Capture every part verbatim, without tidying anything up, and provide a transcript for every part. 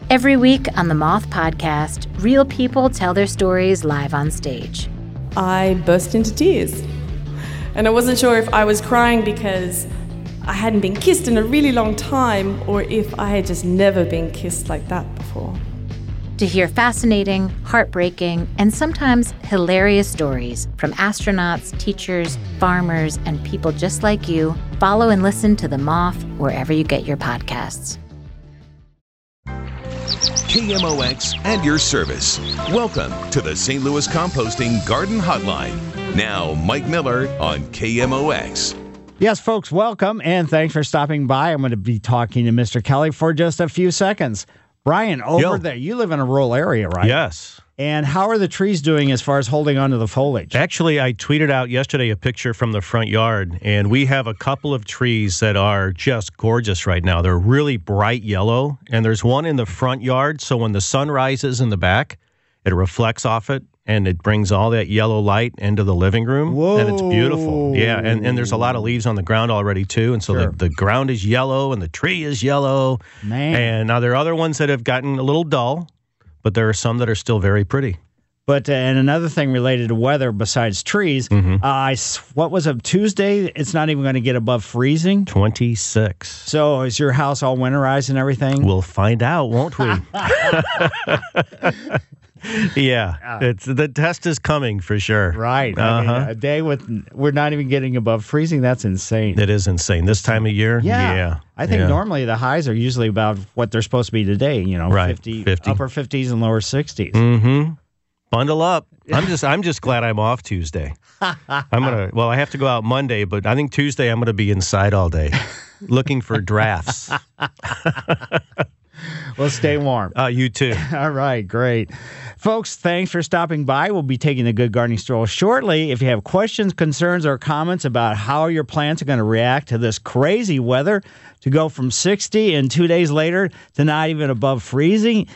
Every week on the Moth Podcast, real people tell their stories live on stage. I burst into tears. And I wasn't sure if I was crying because I hadn't been kissed in a really long time or if I had just never been kissed like that before. To hear fascinating, heartbreaking, and sometimes hilarious stories from astronauts, teachers, farmers, and people just like you, follow and listen to The Moth wherever you get your podcasts. K M O X and your service. Welcome to the Saint Louis Composting Garden Hotline. Now, Mike Miller on K M O X. Yes, folks, welcome, and thanks for stopping by. I'm going to be talking to Mister Kelly for just a few seconds. Brian, over Yo. there, you live in a rural area, right? Yes. And how are the trees doing as far as holding on to the foliage? Actually, I tweeted out yesterday a picture from the front yard, and we have a couple of trees that are just gorgeous right now. They're really bright yellow, and there's one in the front yard, so when the sun rises in the back, it reflects off it, and it brings all that yellow light into the living room. Whoa. And it's beautiful. Yeah, and, and there's a lot of leaves on the ground already, too, and so Sure. the, the ground is yellow, and the tree is yellow. Man. And now there are other ones that have gotten a little dull, but there are some that are still very pretty. But, uh, and another thing related to weather besides trees, Mm-hmm. uh, I s- what was it, Tuesday? It's not even going to get above freezing. twenty-six. So is your house all winterized and everything? We'll find out, won't we? Yeah, it's the test is coming for sure. Right. I mean, Uh-huh. a day with, we're not even getting above freezing. That's insane. It is insane. This time of year, Yeah. yeah. I think yeah. normally the highs are usually about what they're supposed to be today, you know, Right, fifty, fifty. upper fifties and lower sixties. Mm-hmm. Bundle up. I'm just I'm just glad I'm off Tuesday. I'm gonna well, I have to go out Monday, but I think Tuesday I'm gonna be inside all day, looking for drafts. Well, stay warm. Uh, you too. All right, great. Folks, thanks for stopping by. We'll be taking a good gardening stroll shortly. If you have questions, concerns, or comments about how your plants are going to react to this crazy weather, to go from sixty and two days later to not even above freezing,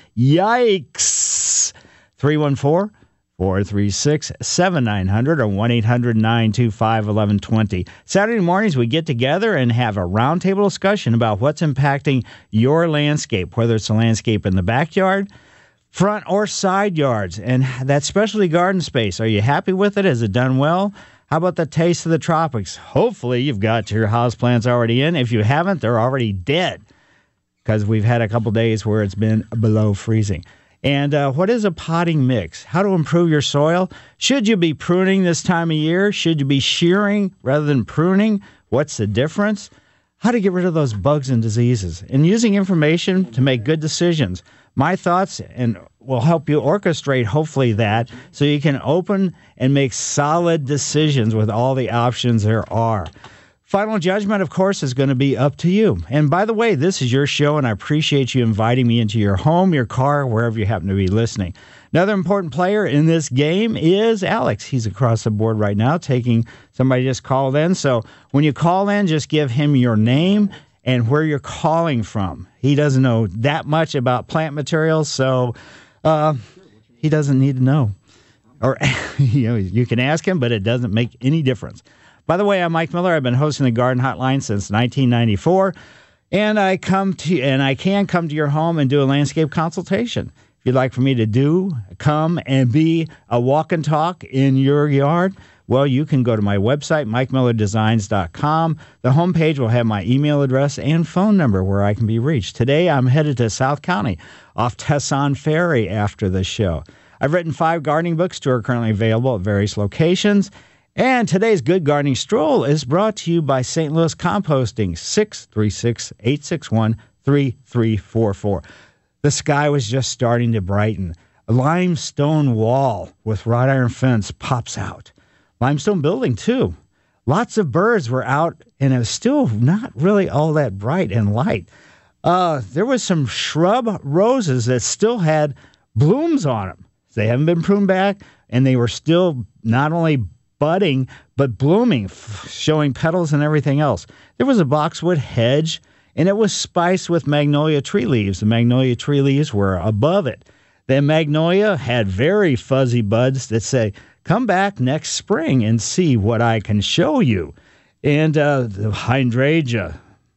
yikes! three one four, four three six, seven nine zero zero or one eight hundred, nine two five, one one two zero. Saturday mornings, we get together and have a roundtable discussion about what's impacting your landscape, whether it's a landscape in the backyard, front or side yards, and that specialty garden space. Are you happy with it? Has it done well? How about the taste of the tropics? Hopefully, you've got your houseplants already in. If you haven't, they're already dead because we've had a couple days where it's been below freezing. And uh, what is a potting mix? How to improve your soil? Should you be pruning this time of year? Should you be shearing rather than pruning? What's the difference? How to get rid of those bugs and diseases? And using information to make good decisions. My thoughts and will help you orchestrate, hopefully, that so you can open and make solid decisions with all the options there are. Final judgment, of course, is going to be up to you. And by the way, this is your show, and I appreciate you inviting me into your home, your car, wherever you happen to be listening. Another important player in this game is Alex. He's across the board right now, taking somebody just called in. So when you call in, just give him your name and where you're calling from. He doesn't know that much about plant materials, so uh, he doesn't need to know. Or you know, you can ask him, but it doesn't make any difference. By the way, I'm Mike Miller. I've been hosting the Garden Hotline since nineteen ninety-four, and I come to and I can come to your home and do a landscape consultation. If you'd like for me to do, come and be a walk and talk in your yard, well, you can go to my website, mike miller designs dot com. The homepage will have my email address and phone number where I can be reached. Today, I'm headed to South County off Tesson Ferry after the show. I've written five gardening books. Two are currently available at various locations. And today's Good Gardening Stroll is brought to you by Saint Louis Composting, six three six, eight six one, three three four four. The sky was just starting to brighten. A limestone wall with wrought iron fence pops out. Limestone building, too. Lots of birds were out, and it was still not really all that bright and light. Uh, there was some shrub roses that still had blooms on them. They haven't been pruned back, and they were still not only budding, but blooming, f- showing petals and everything else. There was a boxwood hedge, and it was spiced with magnolia tree leaves. The magnolia tree leaves were above it. The magnolia had very fuzzy buds that say, come back next spring and see what I can show you. And uh, the hydrangea,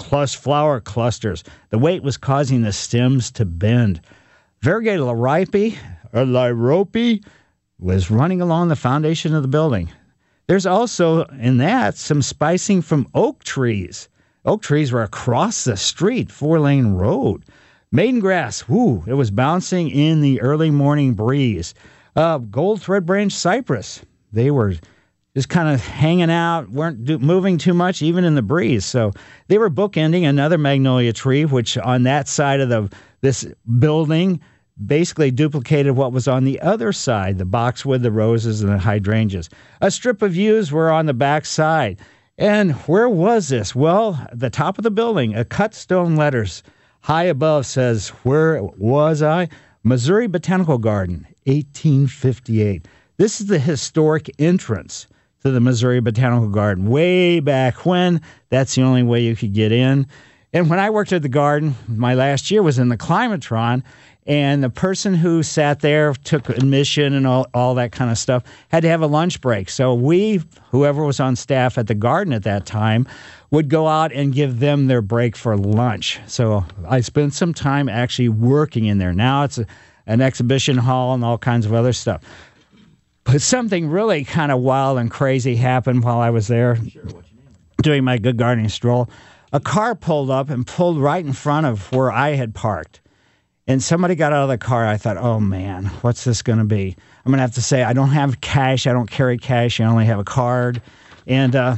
clus- flower clusters. The weight was causing the stems to bend. Variegated liripe, or liripe, was running along the foundation of the building. There's also, in that, some spicing from oak trees. Oak trees were across the street, four-lane road. Maiden grass, whoo, it was bouncing in the early morning breeze. Uh, gold thread branch cypress, they were just kind of hanging out, weren't do, moving too much, even in the breeze. So they were bookending another magnolia tree, which on that side of the this building basically duplicated what was on the other side, the boxwood, the roses, and the hydrangeas. A strip of yews were on the back side. And where was this? Well, at the top of the building, a cut stone letters high above says, where was I? Missouri Botanical Garden, eighteen fifty-eight. This is the historic entrance to the Missouri Botanical Garden. Way back when, that's the only way you could get in. And when I worked at the garden, my last year was in the Climatron, and the person who sat there, took admission and all, all that kind of stuff, had to have a lunch break. So we, whoever was on staff at the garden at that time, would go out and give them their break for lunch. So I spent some time actually working in there. Now it's a, an exhibition hall and all kinds of other stuff. But something really kind of wild and crazy happened while I was there doing my good gardening stroll. A car pulled up and pulled right in front of where I had parked. And somebody got out of the car. I thought, oh, man, what's this going to be? I'm going to have to say, I don't have cash. I don't carry cash. I only have a card. And uh,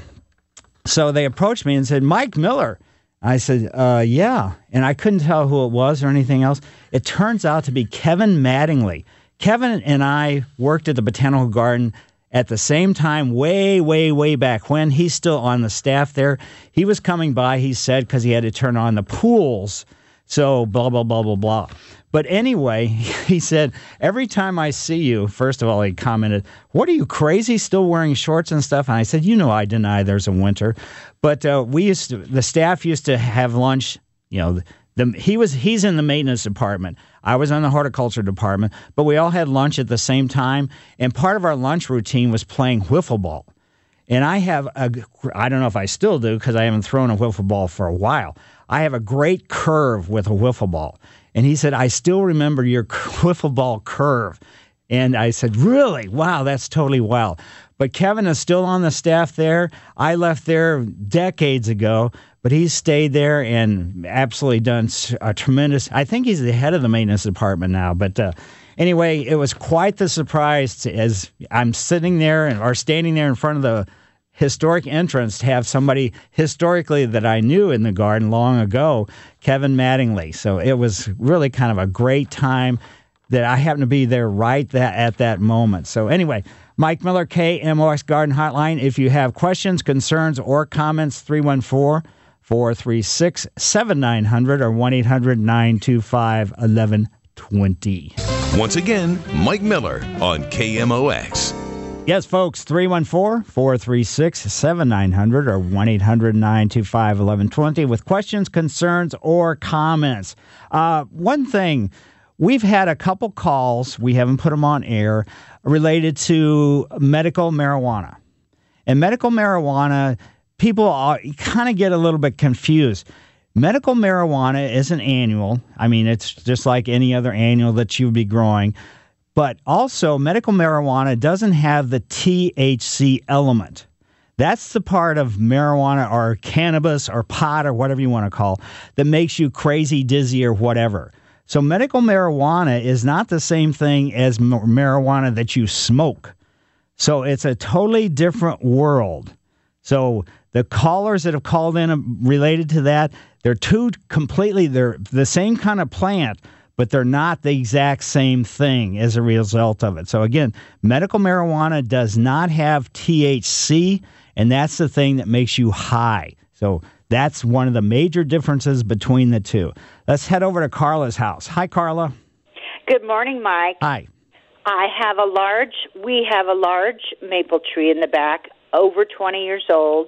so they approached me and said, Mike Miller. I said, uh, yeah. And I couldn't tell who it was or anything else. It turns out to be Kevin Mattingly. Kevin and I worked at the Botanical Garden at the same time, way, way, way back when. He's still on the staff there. He was coming by, he said, because he had to turn on the pools. So blah, blah, blah, blah, blah. But anyway, he said, every time I see you, first of all, he commented, what are you, crazy, still wearing shorts and stuff? And I said, you know, I deny there's a winter. But uh, we used to, the staff used to have lunch, you know, the, he was he's in the maintenance department. I was in the horticulture department, but we all had lunch at the same time. And part of our lunch routine was playing wiffle ball. And I have a, I don't know if I still do because I haven't thrown a wiffle ball for a while. I have a great curve with a wiffle ball. And he said, I still remember your wiffle ball curve. And I said, really? Wow, that's totally wild. But Kevin is still on the staff there. I left there decades ago, but he's stayed there and absolutely done a tremendous, I think he's the head of the maintenance department now. But uh, anyway, it was quite the surprise to, as I'm sitting there and, or standing there in front of the historic entrance to have somebody historically that I knew in the garden long ago, Kevin Mattingly. So it was really kind of a great time that I happened to be there right that, at that moment. So anyway, Mike Miller, K M O X Garden Hotline. If you have questions, concerns, or comments, three one four, four three six, seven nine zero zero or one eight hundred, nine two five, one one two zero. Once again, Mike Miller on K M O X. Yes, folks, three one four, four three six, seven nine zero zero or one eight hundred, nine two five, one one two zero with questions, concerns, or comments. Uh, one thing, we've had a couple calls, we haven't put them on air, related to medical marijuana. And medical marijuana, people are, kind of get a little bit confused. Medical marijuana isn't annual. I mean, it's just like any other annual that you would be growing. But also, medical marijuana doesn't have the T H C element. That's the part of marijuana or cannabis or pot or whatever you want to call that makes you crazy, dizzy, or whatever. So medical marijuana is not the same thing as marijuana that you smoke. So it's a totally different world. So the callers that have called in related to that, they're two completely, they're the same kind of plant, but they're not the exact same thing as a result of it. So again, medical marijuana does not have T H C, and that's the thing that makes you high. So that's one of the major differences between the two. Let's head over to Carla's house. Hi, Carla. Good morning, Mike. Hi. I have a large, we have a large maple tree in the back, over twenty years old,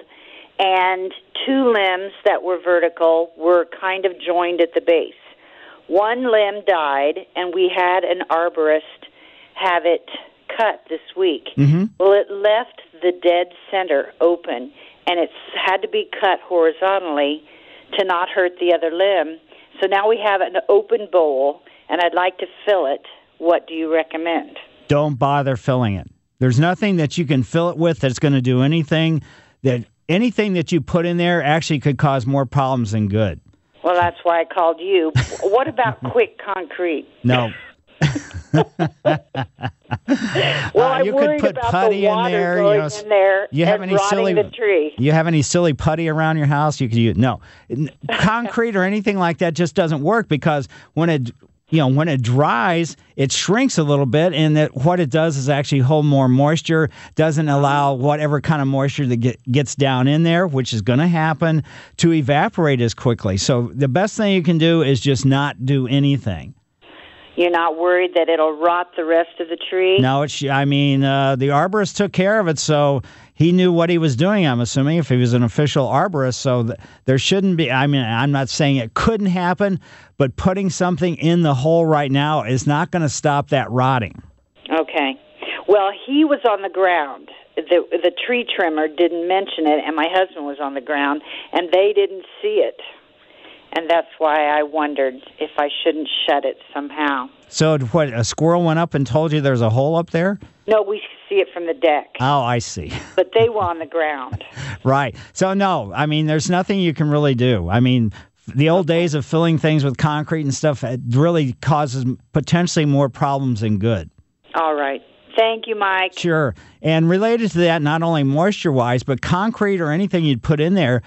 and two limbs that were vertical were kind of joined at the base. One limb died, and we had an arborist have it cut this week. Mm-hmm. Well, it left the dead center open, and it's had to be cut horizontally to not hurt the other limb. So now we have an open bowl, and I'd like to fill it. What do you recommend? Don't bother filling it. There's nothing that you can fill it with that's going to do anything. That anything that you put in there actually could cause more problems than good. Well, that's why I called you. What about quick concrete? No. Well, uh, I'm you worried could put about putty the water in there. going You know, in there you have and any rotting silly? the tree. You have any silly putty around your house? You could use no concrete or anything like that. Just doesn't work because when it you know when it dries, it shrinks a little bit, and that what it does is actually hold more moisture. Doesn't allow whatever kind of moisture that get, gets down in there, which is going to happen, to evaporate as quickly. So the best thing you can do is just not do anything. You're not worried that it'll rot the rest of the tree? No, it's, I mean, uh, the arborist took care of it, so he knew what he was doing, I'm assuming, if he was an official arborist. So th- there shouldn't be, I mean, I'm not saying it couldn't happen, but putting something in the hole right now is not going to stop that rotting. Okay. Well, he was on the ground. The, the tree trimmer didn't mention it, and my husband was on the ground, and they didn't see it. And that's why I wondered if I shouldn't shut it somehow. So what, a squirrel went up and told you there's a hole up there? No, we see it from the deck. Oh, I see. But they were on the ground. Right. So, no, I mean, there's nothing you can really do. I mean, the old days of filling things with concrete and stuff, it really causes potentially more problems than good. All right. Thank you, Mike. Sure. And related to that, not only moisture-wise, but concrete or anything you'd put in there,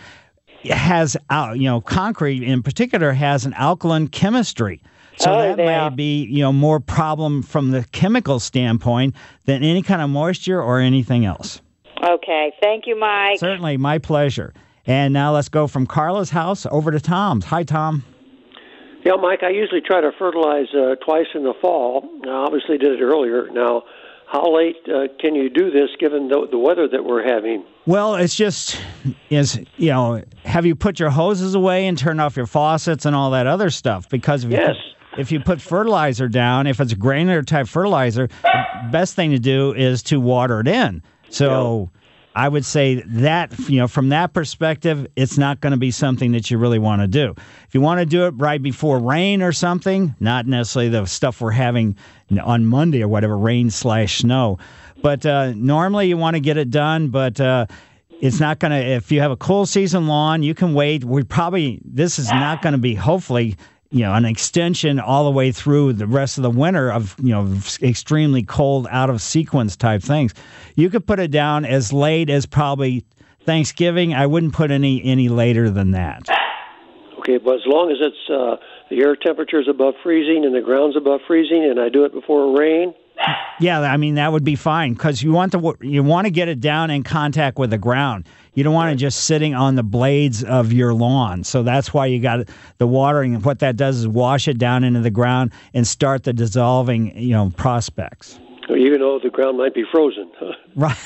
has, you know, concrete in particular has an alkaline chemistry. So oh, that may yeah. be, you know, more problem from the chemical standpoint than any kind of moisture or anything else. Okay. Thank you, Mike. Certainly. My pleasure. And now let's go from Carla's house over to Tom's. Hi, Tom. Yeah, Mike, I usually try to fertilize uh, twice in the fall. I obviously did it earlier. Now, how late uh, can you do this given the, the weather that we're having? Well, it's just, is you know, have you put your hoses away and turned off your faucets and all that other stuff? Because if you, yes. put, if you put fertilizer down, if it's a granular type fertilizer, the best thing to do is to water it in. So yeah. I would say that, you know, from that perspective, it's not going to be something that you really want to do. If you want to do it right before rain or something, not necessarily the stuff we're having on Monday or whatever, rain slash snow. But uh, normally you want to get it done, but uh, it's not going to, if you have a cool season lawn, you can wait. We probably, this is not going to be, hopefully, you know, an extension all the way through the rest of the winter of, you know, extremely cold, out of sequence type things. You could put it down as late as probably Thanksgiving. I wouldn't put any any later than that. Okay, but as long as it's uh, the air temperature is above freezing and the ground's above freezing, and I do it before rain. Yeah, I mean that would be fine because you want to you want to get it down in contact with the ground. You don't want it just sitting on the blades of your lawn. So that's why you got the watering. And what that does is wash it down into the ground and start the dissolving, you know, prospects. Even though the ground might be frozen. Right.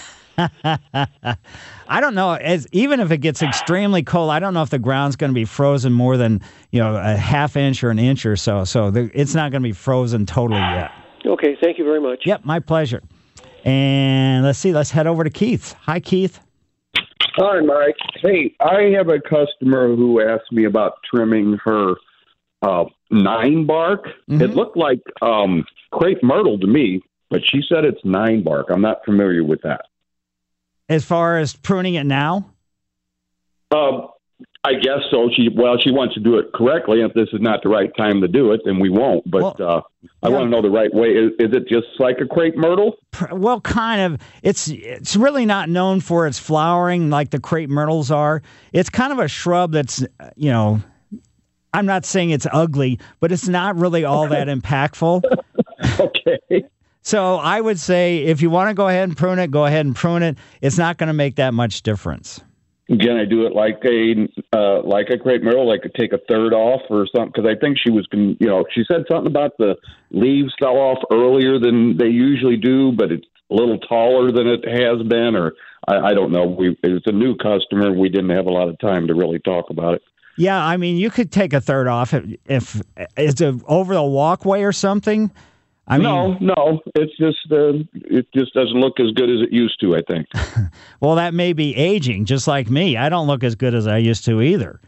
I don't know. As, even if it gets extremely cold, I don't know if the ground's going to be frozen more than, you know, a half inch or an inch or so. So the, it's not going to be frozen totally yet. Okay. Thank you very much. Yep. My pleasure. And let's see. Let's head over to Keith. Hi, Keith. Hi, Mike. Hey, I have a customer who asked me about trimming her uh, nine bark. Mm-hmm. It looked like um, crepe myrtle to me, but she said it's nine bark. I'm not familiar with that. As far as pruning it now? Uh, I guess so. She well, she wants to do it correctly. If this is not the right time to do it, then we won't. But well, uh, I yeah. want to know the right way. Is, is it just like a crepe myrtle? Well, kind of. It's it's really not known for its flowering like the crepe myrtles are. It's kind of a shrub that's, you know, I'm not saying it's ugly, but it's not really all that impactful. Okay. So I would say if you want to go ahead and prune it, go ahead and prune it. It's not going to make that much difference. Can I do it like a uh, like a crepe myrtle, like take a third off or something? Because I think she was, you know, she said something about the leaves fell off earlier than they usually do, but it's a little taller than it has been, or I, I don't know. We it's a new customer. We didn't have a lot of time to really talk about it. Yeah, I mean, you could take a third off if, if it's a, over the walkway or something. I mean, no, no, it's just uh, it just doesn't look as good as it used to, I think. Well, that may be aging, just like me. I don't look as good as I used to either.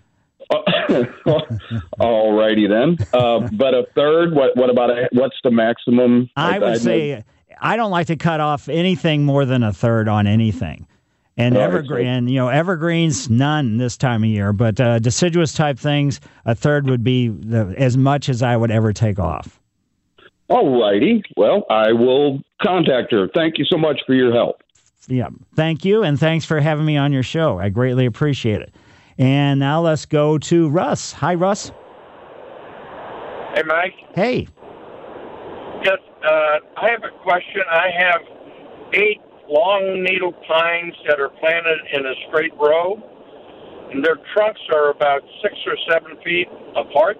All righty then. Uh, but a third, what What about a, what's the maximum? I would I'd say make? I don't like to cut off anything more than a third on anything. And All right, evergreen, so- you know, evergreens, none this time of year. But uh, deciduous type things, a third would be the, as much as I would ever take off. All righty. Well, I will contact her. Thank you so much for your help. Yeah, thank you, and thanks for having me on your show. I greatly appreciate it. And now let's go to Russ. Hi, Russ. Hey, Mike. Hey. Yes, uh, I have a question. I have eight long needle pines that are planted in a straight row, and their trunks are about six or seven feet apart.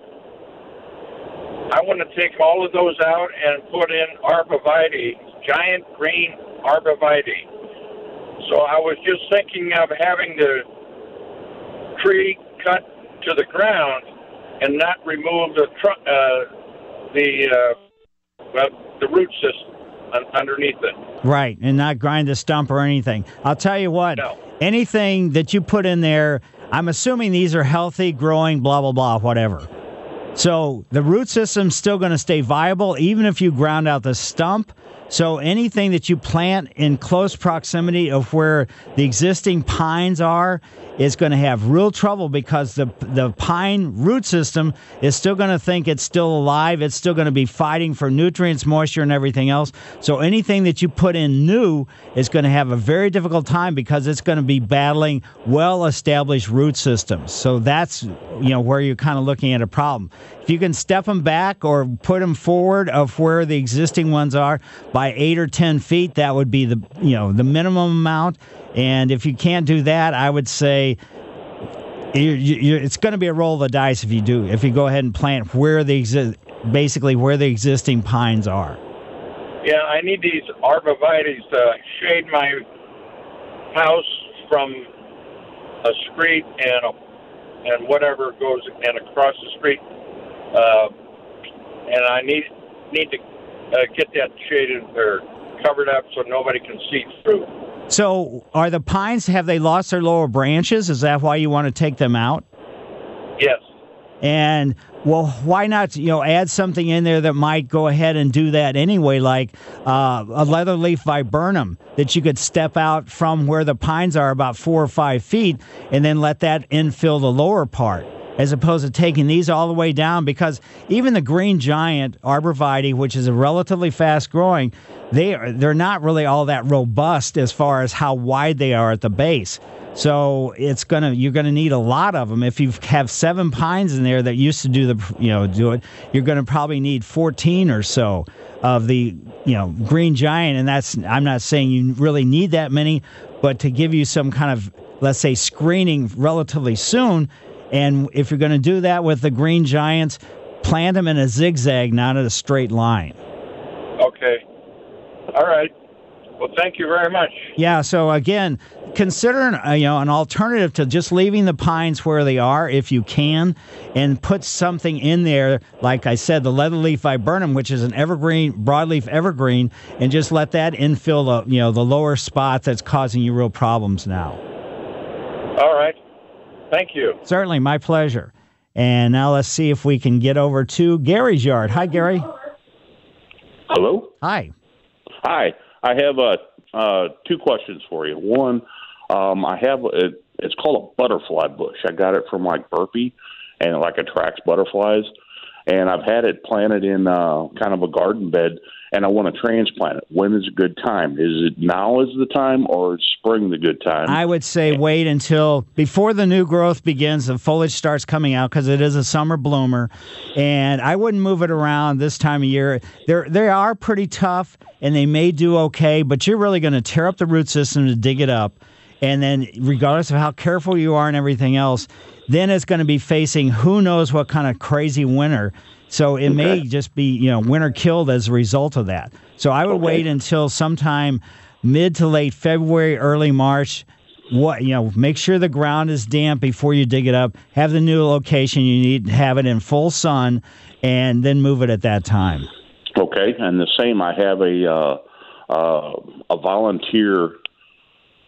I want to take all of those out and put in arborvitae, giant green arborvitae. So I was just thinking of having the tree cut to the ground and not remove the tr- uh, the uh, well, the root system un- underneath it. Right, and not grind the stump or anything. I'll tell you what, No. anything that you put in there, I'm assuming these are healthy, growing, blah, blah, blah, whatever. So the root system's still going to stay viable even if you ground out the stump. So anything that you plant in close proximity of where the existing pines are is going to have real trouble because the the pine root system is still going to think it's still alive. It's still going to be fighting for nutrients, moisture, and everything else. So anything that you put in new is going to have a very difficult time because it's going to be battling well-established root systems. So that's, you know, where you're kind of looking at a problem. If you can step them back or put them forward of where the existing ones are by eight or ten feet, that would be the, you know, the minimum amount. And if you can't do that, I would say you, you, it's going to be a roll of the dice if you do. If you go ahead and plant where the exi- basically where the existing pines are. Yeah, I need these arborvitaes to shade my house from a street and a, and whatever goes and across the street. Uh, and I need need to uh, get that shaded or covered up so nobody can see through. So are the pines, have they lost their lower branches? Is that why you want to take them out? Yes. And, well, why not, you know, add something in there that might go ahead and do that anyway, like uh, a leatherleaf viburnum that you could step out from where the pines are about four or five feet and then let that infill the lower part, as opposed to taking these all the way down, because even the green giant arborvitae, which is a relatively fast growing, they are, they're not really all that robust as far as how wide they are at the base. So it's gonna you're gonna need a lot of them. If you have seven pines in there that used to do the you know do it, you're gonna probably need fourteen or so of the you know green giant, and that's I'm not saying you really need that many, but to give you some kind of, let's say, screening relatively soon. And if you're going to do that with the green giants, plant them in a zigzag, not in a straight line. Okay. All right. Well, thank you very much. Yeah. So again, consider an, uh, you know an alternative to just leaving the pines where they are, if you can, and put something in there. Like I said, the leatherleaf viburnum, which is an evergreen, broadleaf evergreen, and just let that infill the you know the lower spot that's causing you real problems now. All right. Thank you. Certainly, my pleasure. And now let's see if we can get over to Gary's yard. Hi, Gary. Hello? Hi. Hi. I have uh, uh, two questions for you. One, um, I have a, it's called a butterfly bush. I got it from like Burpee, and it like attracts butterflies. And I've had it planted in uh, kind of a garden bed, and I want to transplant it. When is a good time? Is it now is the time, or is spring the good time? I would say wait until before the new growth begins, the foliage starts coming out, because it is a summer bloomer. And I wouldn't move it around this time of year. They're, they are pretty tough, and they may do okay, but you're really going to tear up the root system to dig it up. And then regardless of how careful you are and everything else, then it's going to be facing who knows what kind of crazy winter. So it okay. may just be, you know, winter killed as a result of that. So I would okay. wait until sometime mid to late February, early March. What you know, make sure the ground is damp before you dig it up. Have the new location you need, have it in full sun, and then move it at that time. Okay, and the same. I have a uh, uh, a volunteer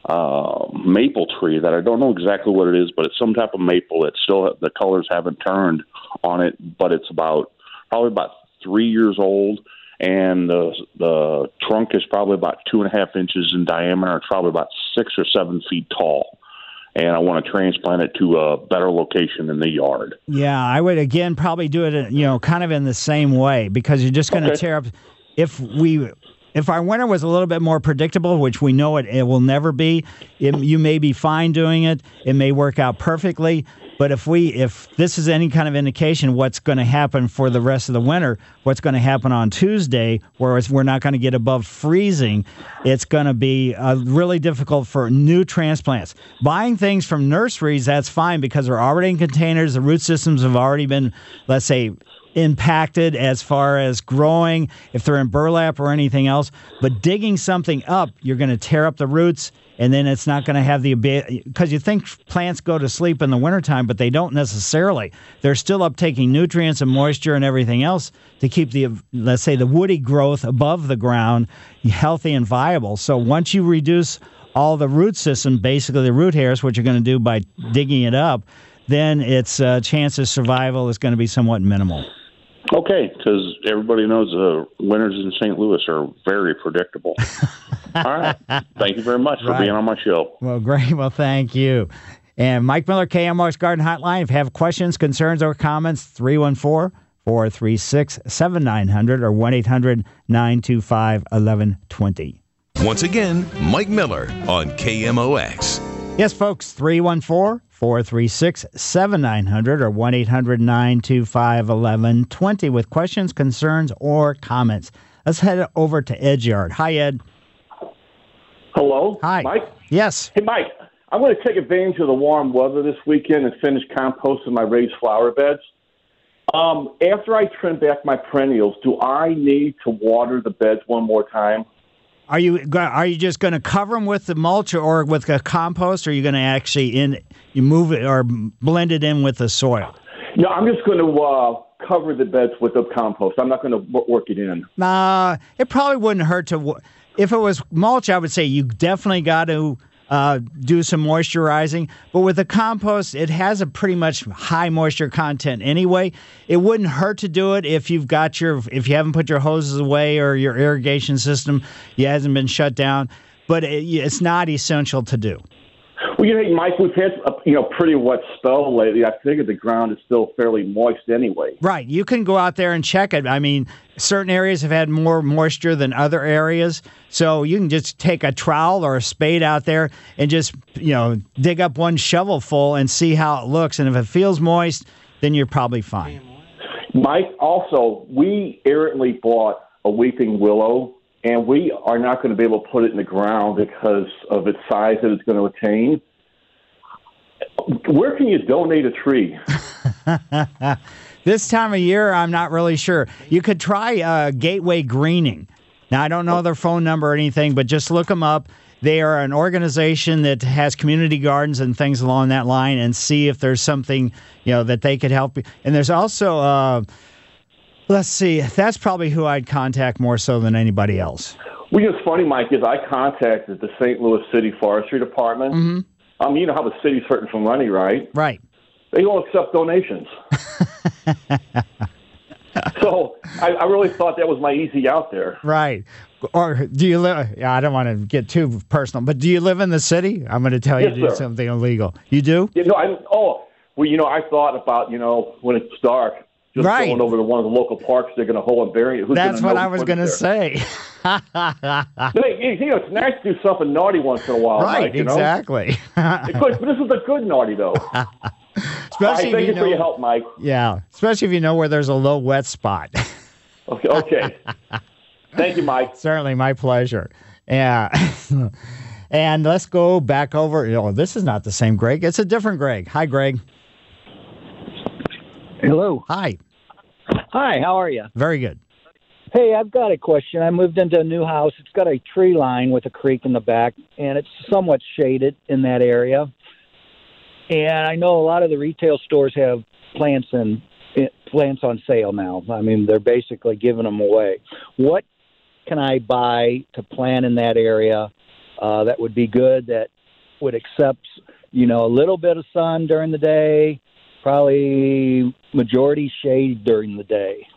uh, maple tree that I don't know exactly what it is, but it's some type of maple that still the colors haven't turned on it, but it's about probably about three years old, and the the trunk is probably about two and a half inches in diameter. It's probably about six or seven feet tall. And I want to transplant it to a better location in the yard. Yeah, I would, again, probably do it, you know, kind of in the same way, because you're just going to Okay. tear up. If we, if our winter was a little bit more predictable, which we know it, it will never be, it, you may be fine doing it. It may work out perfectly. But if we, if this is any kind of indication what's going to happen for the rest of the winter, what's going to happen on Tuesday, whereas we're not going to get above freezing, it's going to be uh, really difficult for new transplants. Buying things from nurseries, that's fine because they're already in containers. The root systems have already been, let's say, impacted as far as growing, if they're in burlap or anything else. But digging something up, you're going to tear up the roots, and then it's not going to have the ability, because you think plants go to sleep in the wintertime, but they don't necessarily. They're still uptaking nutrients and moisture and everything else to keep the, let's say, the woody growth above the ground healthy and viable. So once you reduce all the root system, basically the root hairs, what you're going to do by digging it up, then its uh, chance of survival is going to be somewhat minimal. Okay, because everybody knows the winters in Saint Louis are very predictable. All right. Thank you very much for Right. being on my show. Well, great. Well, thank you. And Mike Miller, K M O X Garden Hotline. If you have questions, concerns, or comments, three one four, four three six, seven nine zero zero or one eight hundred, nine two five, one one two zero. Once again, Mike Miller on K M O X. Yes, folks, three one four, four three six, seven nine zero zero or one eight hundred, nine two five, one one two zero with questions, concerns, or comments. Let's head over to Ed's yard. Hi, Ed. Hello? Hi. Mike? Yes. Hey, Mike. I'm going to take advantage of the warm weather this weekend and finish composting my raised flower beds. Um, after I trim back my perennials, do I need to water the beds one more time? Are you go- are you just going to cover them with the mulch or with the compost, or are you going to actually in you move it or blend it in with the soil? No, I'm just going to uh, cover the beds with the compost. I'm not going to w- work it in. Nah, it probably wouldn't hurt to. w- If it was mulch, I would say you definitely got to uh, do some moisturizing. But with the compost, it has a pretty much high moisture content anyway. It wouldn't hurt to do it if you've got your if you haven't put your hoses away or your irrigation system you hasn't been shut down. But it, it's not essential to do. Well, you know, Mike, we've had a you know pretty wet spell lately. I figure the ground is still fairly moist anyway. Right. You can go out there and check it. I mean, certain areas have had more moisture than other areas. So you can just take a trowel or a spade out there and just, you know, dig up one shovel full and see how it looks. And if it feels moist, then you're probably fine. Mike, also, we errantly bought a weeping willow, and we are not going to be able to put it in the ground because of its size that it's going to attain. Where can you donate a tree? This time of year, I'm not really sure. You could try uh, Gateway Greening. Now, I don't know their phone number or anything, but just look them up. They are an organization that has community gardens and things along that line, and see if there's something, you know, that they could help you. And there's also, uh, let's see, that's probably who I'd contact more so than anybody else. Well, you know, what's funny, Mike, is I contacted the Saint Louis City Forestry Department. Mm-hmm. Um, you know how the city's hurting from money, right? Right. They don't accept donations. So I, I really thought that was my easy out there. Right. Or do you live? I don't want to get too personal, but do you live in the city? I'm going to tell you Yes, to do sir. something illegal. You do? You know, I, oh, well, you know, I thought about, you know, when it's dark, just Right. going over to one of the local parks they're going to hold and bury it. Who's That's gonna what know I was what's going to there? say. Hey, you know, it's nice to do something naughty once in a while, Right, Mike, you know? exactly. It could, but this is a good naughty, though. Especially All right, if thank you you know, for your help, Mike. Yeah, especially if you know where there's a low wet spot. Okay, okay. Thank you, Mike. Certainly, my pleasure. Yeah. And let's go back over. Oh, this is not the same Greg. It's a different Greg. Hi, Greg. Hello. Hi. Hi, how are you? Very good. Hey, I've got a question. I moved into a new house. It's got a tree line with a creek in the back, and it's somewhat shaded in that area. And I know a lot of the retail stores have plants and plants on sale now. I mean, they're basically giving them away. What can I buy to plant in that area uh, that would be good, that would accept, you know, a little bit of sun during the day, probably majority shade during the day.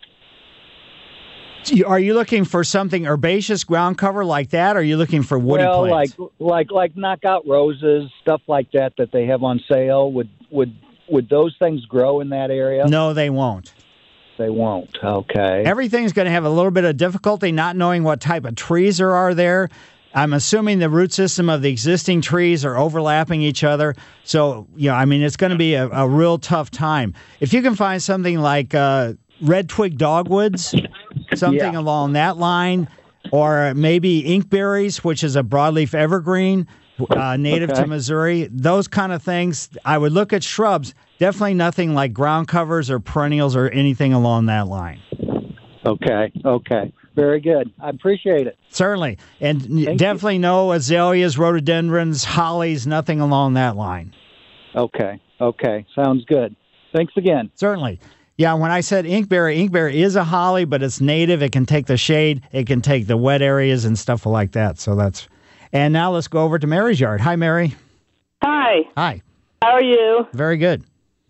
Are you looking for something herbaceous ground cover like that, or are you looking for woody well, plants? like like like knockout roses, stuff like that that they have on sale. Would would would those things grow in that area? No, they won't. They won't. Okay. Everything's going to have a little bit of difficulty not knowing what type of trees there are there. I'm assuming the root system of the existing trees are overlapping each other. So, you know, I mean, it's going to be a, a real tough time. If you can find something like uh, red twig dogwoods, something Yeah. along that line, or maybe inkberries, which is a broadleaf evergreen, uh, native Okay. to Missouri, those kind of things, I would look at shrubs. Definitely nothing like ground covers or perennials or anything along that line. Okay. Okay. Very good. I appreciate it. Certainly. And Thank definitely no azaleas, rhododendrons, hollies, nothing along that line. Okay. Okay. Sounds good. Thanks again. Certainly. Yeah, when I said inkberry, inkberry is a holly, but it's native. It can take the shade. It can take the wet areas and stuff like that. So that's... And now let's go over to Mary's yard. Hi, Mary. Hi. Hi. How are you? Very good.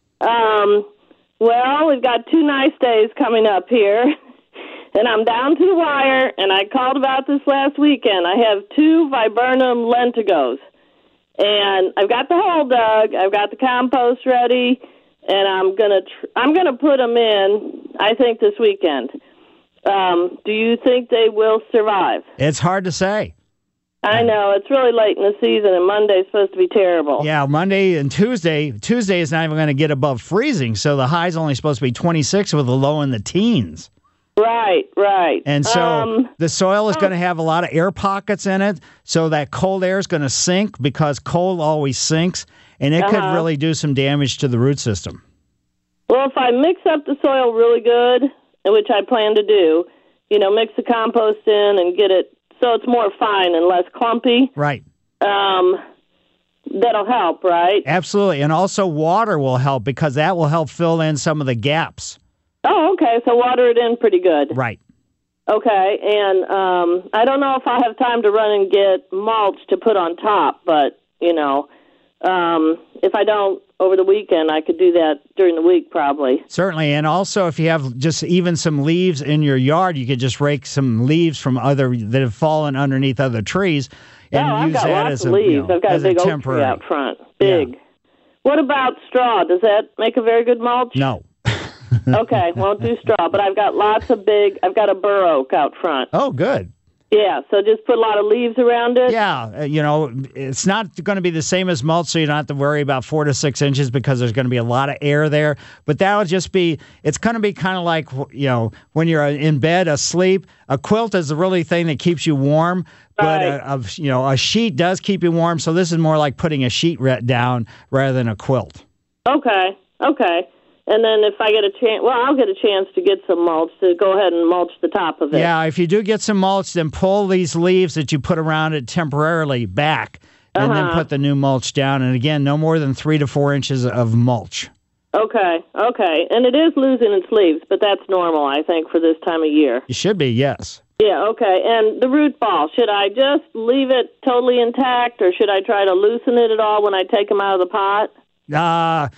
Um, well, we've got two nice days coming up here, and I'm down to the wire, and I called about this last weekend. I have two viburnum lentigos, and I've got the hole dug, I've got the compost ready, and I'm gonna tr- I'm gonna put them in, I think, this weekend. Um, do you think they will survive? It's hard to say. I know, it's really late in the season, and Monday's supposed to be terrible. Yeah, Monday and Tuesday. Tuesday is not even going to get above freezing, so the high's only supposed to be twenty-six with a low in the teens. Right, right. And so um, the soil is going to have a lot of air pockets in it, so that cold air is going to sink because cold always sinks, and it could Uh-huh. really do some damage to the root system. well, if I mix up the soil really good, which I plan to do, you know, mix the compost in and get it so it's more fine and less clumpy, Right. um, that'll help, right? Absolutely. And also water will help because that will help fill in some of the gaps. Oh, okay, so water it in pretty good. Right. Okay, and um, I don't know if I have time to run and get mulch to put on top, but, you know, um, if I don't over the weekend, I could do that during the week probably. Certainly. And also, if you have just even some leaves in your yard, you could just rake some leaves from other that have fallen underneath other trees and oh, I've use got that lots as of a, leaves. you know, I've got a as big a oak tree temporary. out front. Big. What about straw? Does that make a very good mulch? No. Okay, won't do straw, but I've got lots of big, I've got a bur oak out front. Oh, good. Yeah, so just put a lot of leaves around it? Yeah, uh, you know, it's not going to be the same as mulch, so you don't have to worry about four to six inches because there's going to be a lot of air there. But that'll just be, it's going to be kind of like, you know, when you're in bed asleep, a quilt is the really thing that keeps you warm. But, Right. a, a, you know, a sheet does keep you warm, so this is more like putting a sheet re- down rather than a quilt. Okay, okay. And then if I get a chance, well, I'll get a chance to get some mulch to go ahead and mulch the top of it. Yeah, if you do get some mulch, then pull these leaves that you put around it temporarily back and then Uh-huh. put the new mulch down. And again, no more than three to four inches of mulch. Okay, okay. And it is losing its leaves, but that's normal, I think, for this time of year. It should be, yes. Yeah, okay. And the root ball, should I just leave it totally intact, or should I try to loosen it at all when I take them out of the pot? Uh,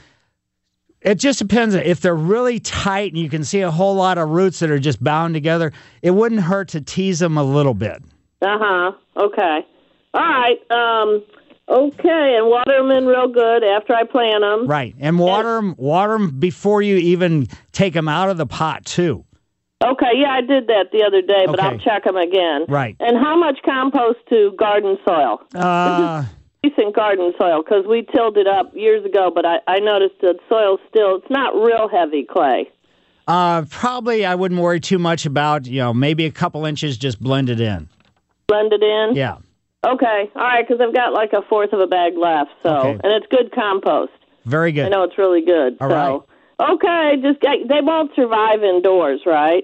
it just depends. If they're really tight and you can see a whole lot of roots that are just bound together, it wouldn't hurt to tease them a little bit. Uh-huh, okay. All right, um, okay, and water them in real good after I plant them. Right, and water them, water them before you even take them out of the pot, too. Okay, yeah, I did that the other day, but Okay. I'll check them again. Right. And how much compost to garden soil? Uh, Decent garden soil, because we tilled it up years ago, but I, I noticed that soil still, it's not real heavy clay. uh, probably I wouldn't worry too much about, you know, maybe a couple inches just blended in. Blend it in? Yeah. Okay, all right, because I've got like a fourth of a bag left, so, Okay. and it's good compost. Very good. I know it's really good. All so. right. Okay, just get, they won't survive indoors, right?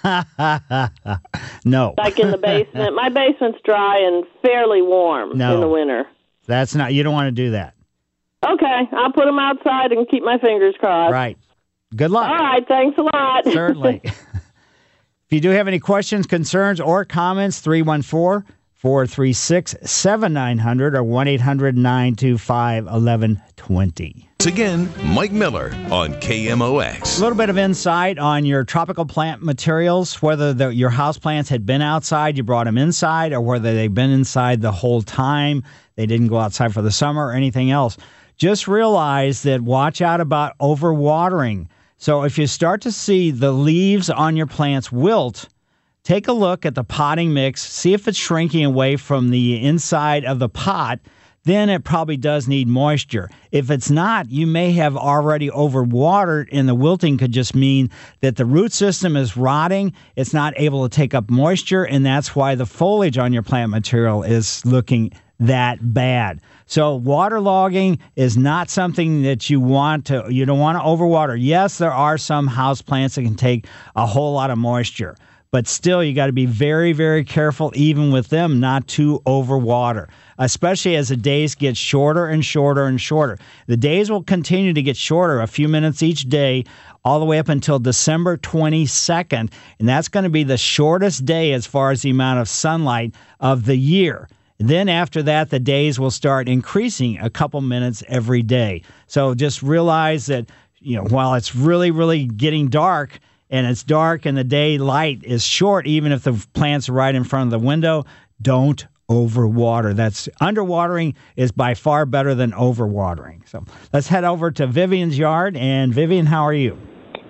No. Like in the basement. My basement's dry and fairly warm No. in the winter. That's not, you don't want to do that. Okay, I'll put them outside and keep my fingers crossed. Right. Good luck. All right, thanks a lot. Certainly. If you do have any questions, concerns, or comments, three one four, four three six, seven nine zero zero or one eight hundred, nine two five, one one two zero. Once again, Mike Miller on K M O X. A little bit of insight on your tropical plant materials, whether the, your house plants had been outside, you brought them inside, or whether they've been inside the whole time, they didn't go outside for the summer or anything else. Just realize that watch out about overwatering. So if you start to see the leaves on your plants wilt, take a look at the potting mix, see if it's shrinking away from the inside of the pot, then it probably does need moisture. If it's not, you may have already overwatered, and the wilting could just mean that the root system is rotting, it's not able to take up moisture, and that's why the foliage on your plant material is looking that bad. So waterlogging is not something that you want to, you don't want to overwater. Yes, there are some house plants that can take a whole lot of moisture, but still you got to be very, very careful even with them not to overwater, especially as the days get shorter and shorter and shorter. The days will continue to get shorter, a few minutes each day, all the way up until December twenty-second, and that's going to be the shortest day as far as the amount of sunlight of the year. Then after that, the days will start increasing a couple minutes every day. So just realize that, you know, while it's really, really getting dark, and it's dark and the day light is short, even if the plants are right in front of the window, don't overwater. That's underwatering is by far better than overwatering. So let's head over to Vivian's yard. And Vivian, how are you?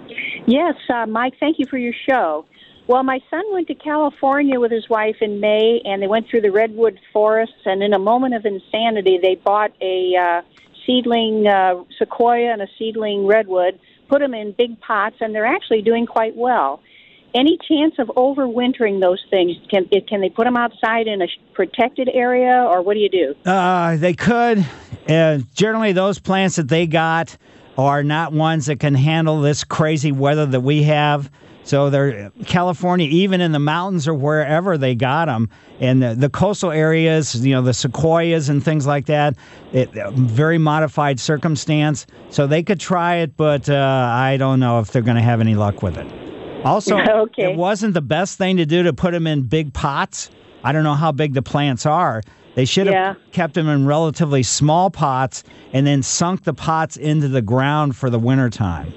Yes, uh, Mike, thank you for your show. Well, my son went to California with his wife in May, and they went through the redwood forests, and in a moment of insanity, they bought a uh, seedling uh, sequoia and a seedling redwood, put them in big pots, and they're actually doing quite well. Any chance of overwintering those things? Can can they put them outside in a protected area, or what do you do? Uh, they could. Uh, generally, those plants that they got are not ones that can handle this crazy weather that we have. So they're California, even in the mountains or wherever they got them, and the, the coastal areas, you know, the sequoias and things like that, it, very modified circumstance. So they could try it, but uh, I don't know if they're going to have any luck with it. Also, okay. It wasn't the best thing to do to put them in big pots. I don't know how big the plants are. They should have yeah. kept them in relatively small pots and then sunk the pots into the ground for the wintertime.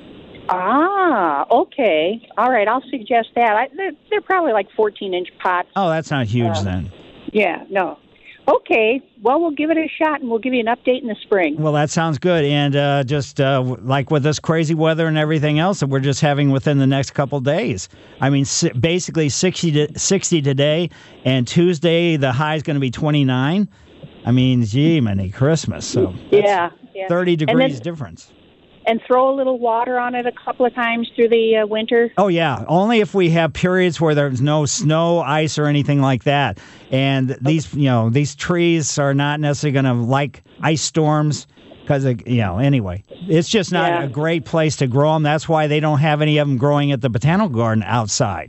Ah, okay. All right, I'll suggest that. I, they're, they're probably like fourteen-inch pots. Oh, that's not huge uh, then. Yeah, no. Okay, well, we'll give it a shot, and we'll give you an update in the spring. Well, that sounds good. And uh, just uh, like with this crazy weather and everything else that we're just having within the next couple days. I mean, basically sixty, to, sixty today, and Tuesday the high is going to be twenty-nine. I mean, gee, many Christmas. So yeah, yeah. thirty degrees then, difference. And throw a little water on it a couple of times through the uh, winter? Oh, yeah. Only if we have periods where there's no snow, ice, or anything like that. And these, you know, these trees are not necessarily going to like ice storms because, you know, anyway. It's just not yeah. a great place to grow them. That's why they don't have any of them growing at the botanical garden outside.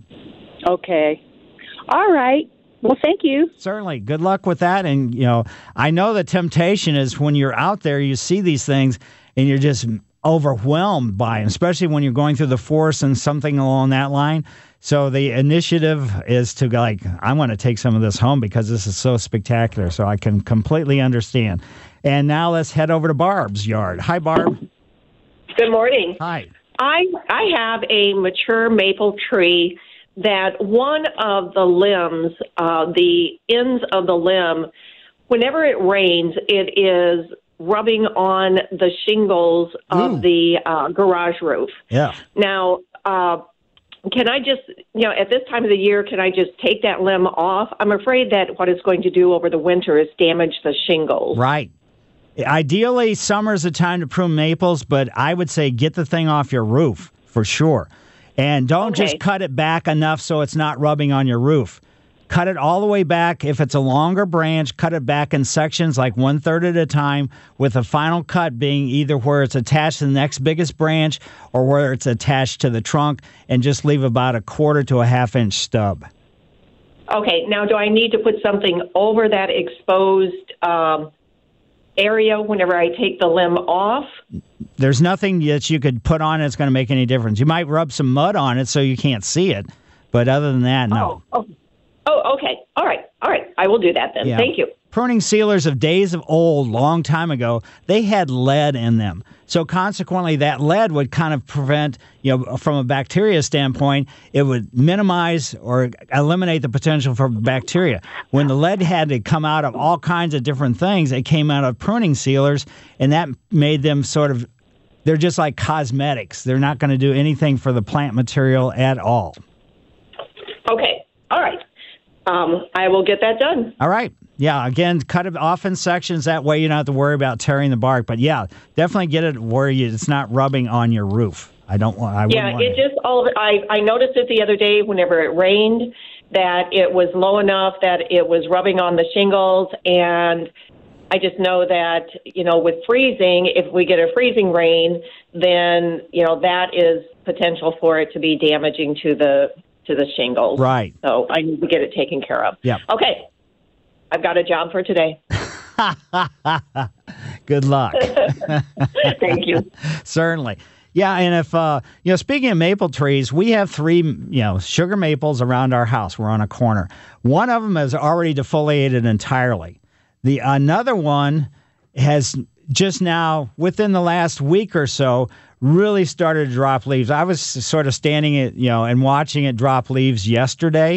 Okay. All right. Well, thank you. Certainly. Good luck with that. And, you know, I know the temptation is when you're out there, you see these things, and you're just overwhelmed by them, especially when you're going through the forest and something along that line. So the initiative is to, like, I want to take some of this home because this is so spectacular. So I can completely understand. And now let's head over to Barb's yard. Hi, Barb. Good morning. Hi. I I have a mature maple tree that one of the limbs, uh, the ends of the limb, whenever it rains, it is rubbing on the shingles of Ooh. the uh, garage roof. Yeah. Now, uh, can I just, you know, at this time of the year, can I just take that limb off? I'm afraid that what it's going to do over the winter is damage the shingles. Right. Ideally, summer's the time to prune maples, but I would say get the thing off your roof for sure. And don't okay. just cut it back enough so it's not rubbing on your roof. Cut it all the way back. If it's a longer branch, cut it back in sections like one-third at a time, with the final cut being either where it's attached to the next biggest branch or where it's attached to the trunk, and just leave about a quarter to a half-inch stub. Okay. Now, do I need to put something over that exposed um, area whenever I take the limb off? There's nothing that you could put on it that's going to make any difference. You might rub some mud on it so you can't see it, but other than that, no. Oh, oh. Oh, okay. All right. All right, I will do that then. Yeah. Thank you. Pruning sealers of days of old, long time ago, they had lead in them. So consequently, that lead would kind of prevent, you know, from a bacteria standpoint, it would minimize or eliminate the potential for bacteria. When the lead had to come out of all kinds of different things, it came out of pruning sealers, and that made them sort of, they're just like cosmetics. They're not going to do anything for the plant material at all. Okay. All right. Um, I will get that done. All right. Yeah, again, cut it off in sections. That way you don't have to worry about tearing the bark. But, yeah, definitely get it where you, it's not rubbing on your roof. I don't want I Yeah, want it just, all of it, I, I noticed it the other day whenever it rained, that it was low enough that it was rubbing on the shingles. And I just know that, you know, with freezing, if we get a freezing rain, then, you know, that is potential for it to be damaging to the to the shingles. Right. So I need to get it taken care of. Yeah. Okay. I've got a job for today. Good luck. Thank you. Certainly. Yeah, and if, uh, you know, speaking of maple trees, we have three, you know, sugar maples around our house. We're on a corner. One of them is already defoliated entirely. The another one has just now, within the last week or so, really started to drop leaves. I was sort of standing it, you know, and watching it drop leaves yesterday,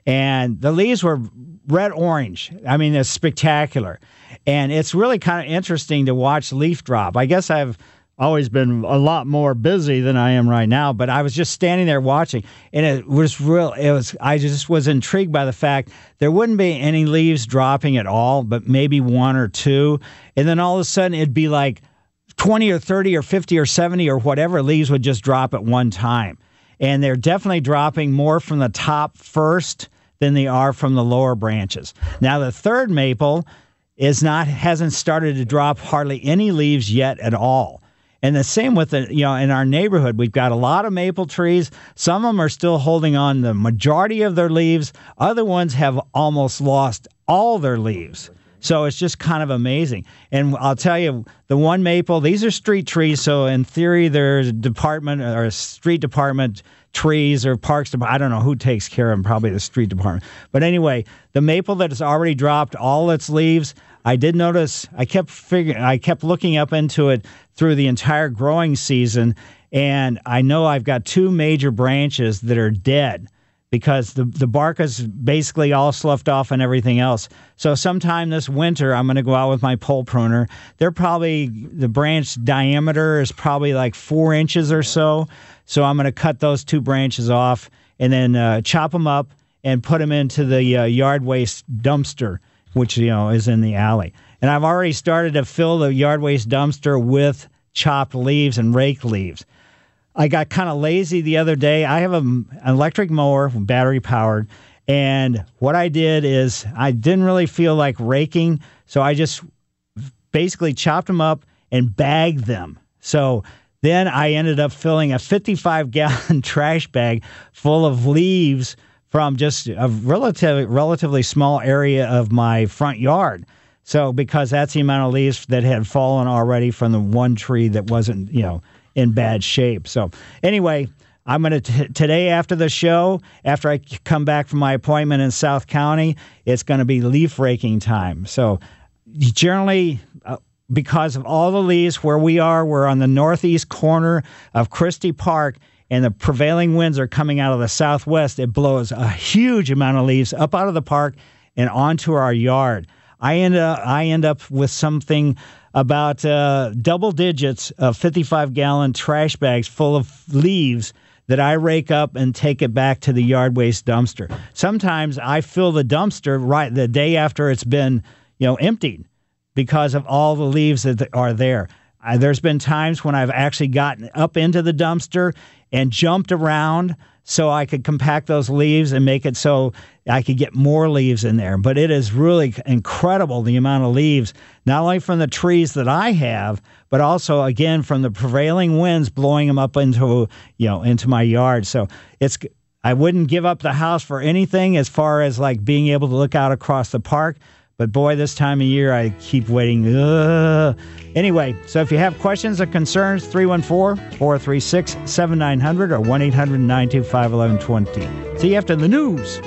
and the leaves were red-orange. I mean, it's spectacular. And it's really kind of interesting to watch leaf drop. I guess I've always been a lot more busy than I am right now, but I was just standing there watching, and it was real. It was. I just was intrigued by the fact there wouldn't be any leaves dropping at all, but maybe one or two, and then all of a sudden it'd be like twenty or thirty or fifty or seventy or whatever leaves would just drop at one time. And they're definitely dropping more from the top first than they are from the lower branches. Now, the third maple is not hasn't started to drop hardly any leaves yet at all. And the same with the, you know, in our neighborhood, we've got a lot of maple trees. Some of them are still holding on the majority of their leaves. Other ones have almost lost all their leaves. So it's just kind of amazing. And I'll tell you, the one maple, these are street trees. So in theory, there's a department or a street department trees or parks. I don't know who takes care of them, probably the street department. But anyway, the maple that has already dropped all its leaves, I did notice, I kept figuring, I kept looking up into it through the entire growing season. And I know I've got two major branches that are dead, because the, the bark is basically all sloughed off and everything else. So sometime this winter, I'm going to go out with my pole pruner. They're probably, the branch diameter is probably like four inches or so. So I'm going to cut those two branches off and then uh, chop them up and put them into the uh, yard waste dumpster, which, you know, is in the alley. And I've already started to fill the yard waste dumpster with chopped leaves and raked leaves. I got kind of lazy the other day. I have a, an electric mower, battery powered, and what I did is I didn't really feel like raking, so I just basically chopped them up and bagged them. So then I ended up filling a fifty-five gallon trash bag full of leaves from just a relatively relatively small area of my front yard. So because that's the amount of leaves that had fallen already from the one tree that wasn't, you know, in bad shape. So anyway, I'm going to, today after the show, after I come back from my appointment in South County, it's going to be leaf raking time. So generally, uh, because of all the leaves where we are, we're on the northeast corner of Christie Park, and the prevailing winds are coming out of the southwest. It blows a huge amount of leaves up out of the park and onto our yard. I end up, I end up with something about uh, double digits of fifty-five gallon trash bags full of leaves that I rake up and take it back to the yard waste dumpster. Sometimes I fill the dumpster right the day after it's been, you know, emptied because of all the leaves that are there. I, there's been times when I've actually gotten up into the dumpster and jumped around so I could compact those leaves and make it so I could get more leaves in there. But it is really incredible, the amount of leaves, not only from the trees that I have, but also, again, from the prevailing winds blowing them up into, you know, into my yard. So it's, I wouldn't give up the house for anything as far as like being able to look out across the park. But boy, this time of year, I keep waiting. Ugh. Anyway, so if you have questions or concerns, three one four, four three six, seven nine zero zero or one eight hundred, nine two five, one one two zero. See you after the news.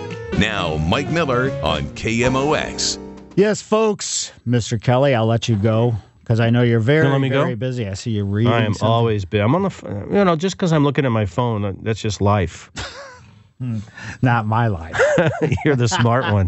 Now, Mike Miller on K M O X. Yes, folks. Mister Kelly, I'll let you go because I know you're very, let me very go? busy. I see you reading I am something. always busy. I'm on the, f- you know, just because I'm looking at my phone, uh, that's just life. Not my life. You're the smart one.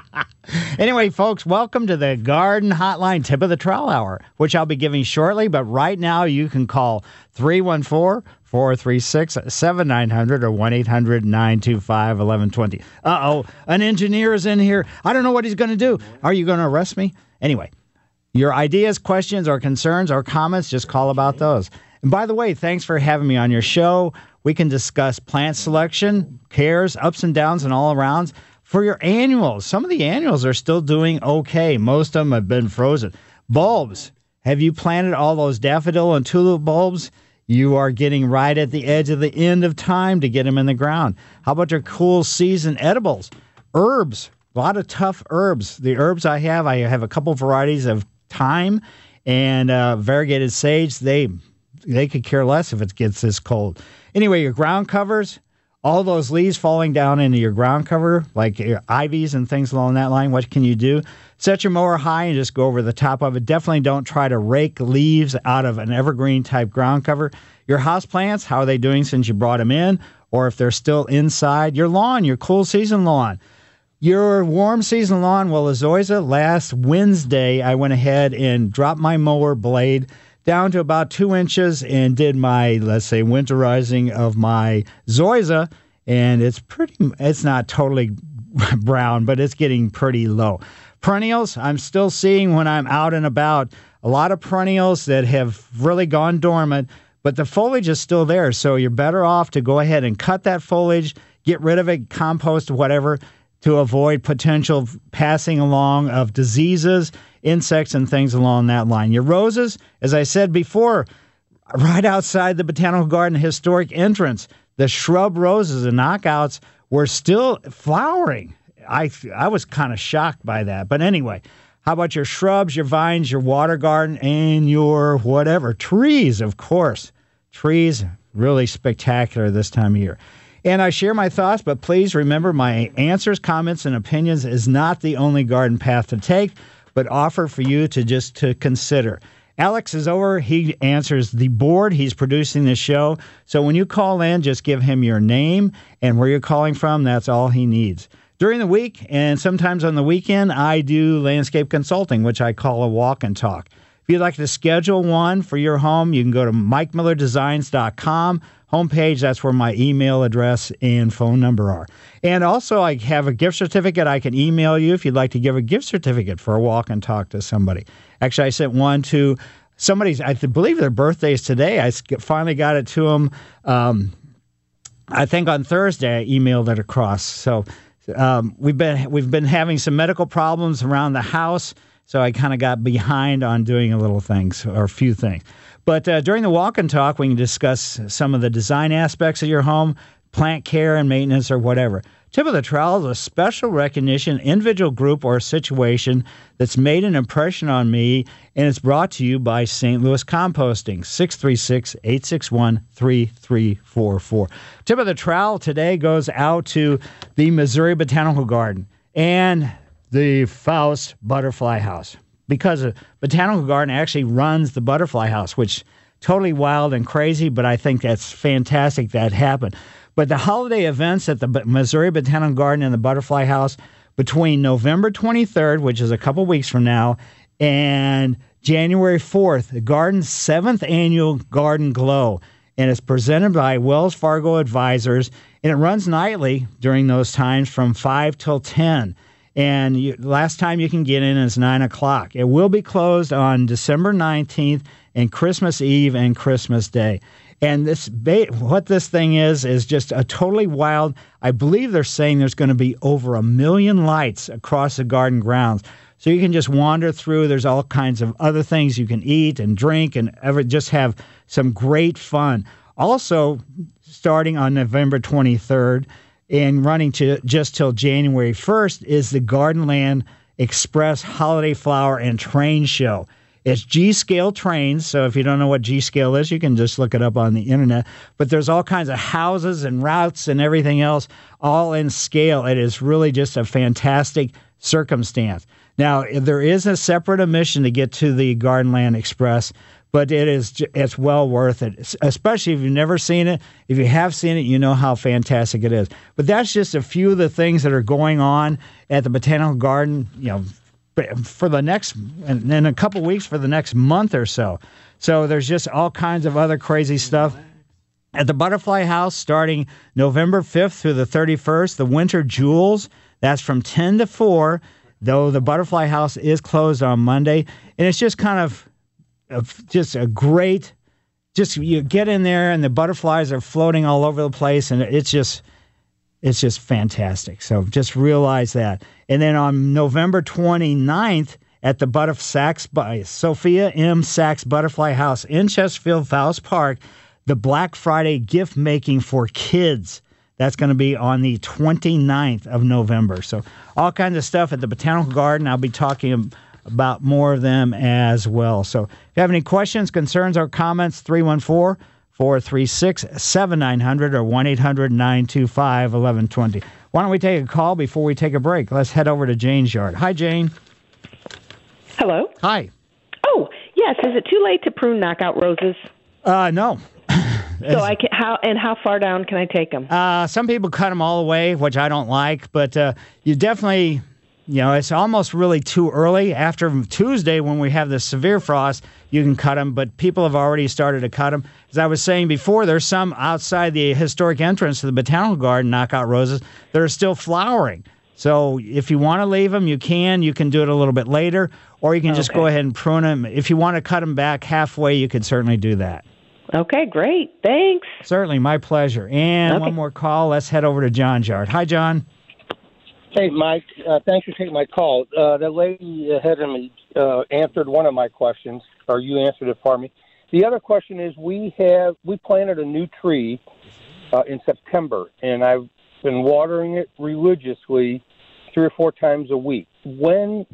Anyway, folks, welcome to the Garden Hotline Tip of the Trowel Hour, which I'll be giving shortly. But right now, you can call three one four, four three six, seven nine zero zero or one eight hundred, nine two five, one one two zero. Uh-oh, an engineer is in here. I don't know what he's going to do. Are you going to arrest me? Anyway, your ideas, questions, or concerns or comments, just call about those. And by the way, thanks for having me on your show. We can discuss plant selection, cares, ups and downs, and all arounds. For your annuals, some of the annuals are still doing okay. Most of them have been frozen. Bulbs. Have you planted all those daffodil and tulip bulbs? You are getting right at the edge of the end of time to get them in the ground. How about your cool season edibles? Herbs. A lot of tough herbs. The herbs I have, I have a couple varieties of thyme and uh, variegated sage. They they could care less if it gets this cold. Anyway, your ground covers, all those leaves falling down into your ground cover, like your ivies and things along that line, what can you do? Set your mower high and just go over the top of it. Definitely don't try to rake leaves out of an evergreen type ground cover. Your houseplants, how are they doing since you brought them in? Or if they're still inside. Your lawn, your cool season lawn. Your warm season lawn, well, Azoysia, last Wednesday, I went ahead and dropped my mower blade down to about two inches and did my, let's say, winterizing of my zoysia, and it's pretty, it's not totally brown, but it's getting pretty low. Perennials, I'm still seeing when I'm out and about, a lot of perennials that have really gone dormant, but the foliage is still there, so you're better off to go ahead and cut that foliage, get rid of it, compost, whatever, to avoid potential passing along of diseases, insects, and things along that line. Your roses, as I said before, right outside the Botanical Garden historic entrance, the shrub roses and knockouts were still flowering. I, I was kind of shocked by that. But anyway, how about your shrubs, your vines, your water garden, and your whatever? Trees, of course. Trees, really spectacular this time of year. And I share my thoughts, but please remember my answers, comments, and opinions is not the only garden path to take, but offer for you to just to consider. Alex is over. He answers the board. He's producing the show. So when you call in, just give him your name and where you're calling from. That's all he needs. During the week and sometimes on the weekend, I do landscape consulting, which I call a walk and talk. If you'd like to schedule one for your home, you can go to mike miller designs dot com. Homepage, that's where my email address and phone number are. And also, I have a gift certificate I can email you if you'd like to give a gift certificate for a walk and talk to somebody. Actually, I sent one to somebody's, I believe their birthday's today. I finally got it to them, um, I think on Thursday, I emailed it across. So um, we've been we've been having some medical problems around the house, so I kind of got behind on doing a little things, or a few things. But uh, during the walk and talk, we can discuss some of the design aspects of your home, plant care and maintenance, or whatever. Tip of the Trowel is a special recognition, individual group, or situation that's made an impression on me, and it's brought to you by Saint Louis Composting, six three six, eight six one, three three four four. Tip of the Trowel today goes out to the Missouri Botanical Garden and the Faust Butterfly House, because the Botanical Garden actually runs the Butterfly House, which totally wild and crazy, but I think that's fantastic that happened. But the holiday events at the Missouri Botanical Garden and the Butterfly House between November twenty-third, which is a couple weeks from now, and January fourth, the garden's seventh annual Garden Glow, and it's presented by Wells Fargo Advisors, and it runs nightly during those times from five till ten. And you, last time you can get in is nine o'clock. It will be closed on December nineteenth and Christmas Eve and Christmas Day. And this, what this thing is, is just a totally wild, I believe they're saying there's going to be over a million lights across the garden grounds. So you can just wander through. There's all kinds of other things you can eat and drink and ever just have some great fun. Also, starting on November twenty-third, and running to just till January first is the Gardenland Express Holiday Flower and Train Show. It's G-scale trains, so if you don't know what G-scale is, you can just look it up on the internet. But there's all kinds of houses and routes and everything else, all in scale. It is really just a fantastic circumstance. Now, there is a separate admission to get to the Gardenland Express, but it is it's well worth it, especially if you've never seen it. If you have seen it, you know how fantastic it is. But that's just a few of the things that are going on at the Botanical Garden, you know, for the next, and in a couple weeks for the next month or so. So there's just all kinds of other crazy stuff. At the Butterfly House, starting November fifth through the thirty-first, the Winter Jewels, that's from ten to four, though the Butterfly House is closed on Monday. And it's just kind of, of just a great, just you get in there and the butterflies are floating all over the place, and it's just, it's just fantastic. So just realize that. And then on November twenty-ninth at the Butterf Sachs by Sophia M. Sachs Butterfly House in Chesterfield Falls Park, the Black Friday gift making for kids. That's going to be on the twenty-ninth of November. So all kinds of stuff at the Botanical Garden. I'll be talking about more of them as well. So if you have any questions, concerns, or comments, three one four, four three six, seven nine zero zero or one eight hundred, nine two five, one one two zero. Why don't we take a call before we take a break? Let's head over to Jane's yard. Hi, Jane. Hello. Hi. Oh, yes. Is it too late to prune knockout roses? Uh, no. So I can how and how far down can I take them? Uh, some people cut them all the way, which I don't like, but uh, you definitely, you know, it's almost really too early. After Tuesday, when we have the severe frost, you can cut them, but people have already started to cut them. As I was saying before, there's some outside the historic entrance to the Botanical Garden, knockout roses, that are still flowering. So if you want to leave them, you can. You can do it a little bit later, or you can just Okay. go ahead and prune them. If you want to cut them back halfway, you could certainly do that. Okay, great. Thanks. Certainly, my pleasure. And Okay. one more call. Let's head over to John's yard. Hi, John. Hey, Mike. Uh, thanks for taking my call. Uh, the lady ahead of me uh, answered one of my questions, or you answered it for me. The other question is, we have we planted a new tree uh, in September, and I've been watering it religiously three or four times a week. When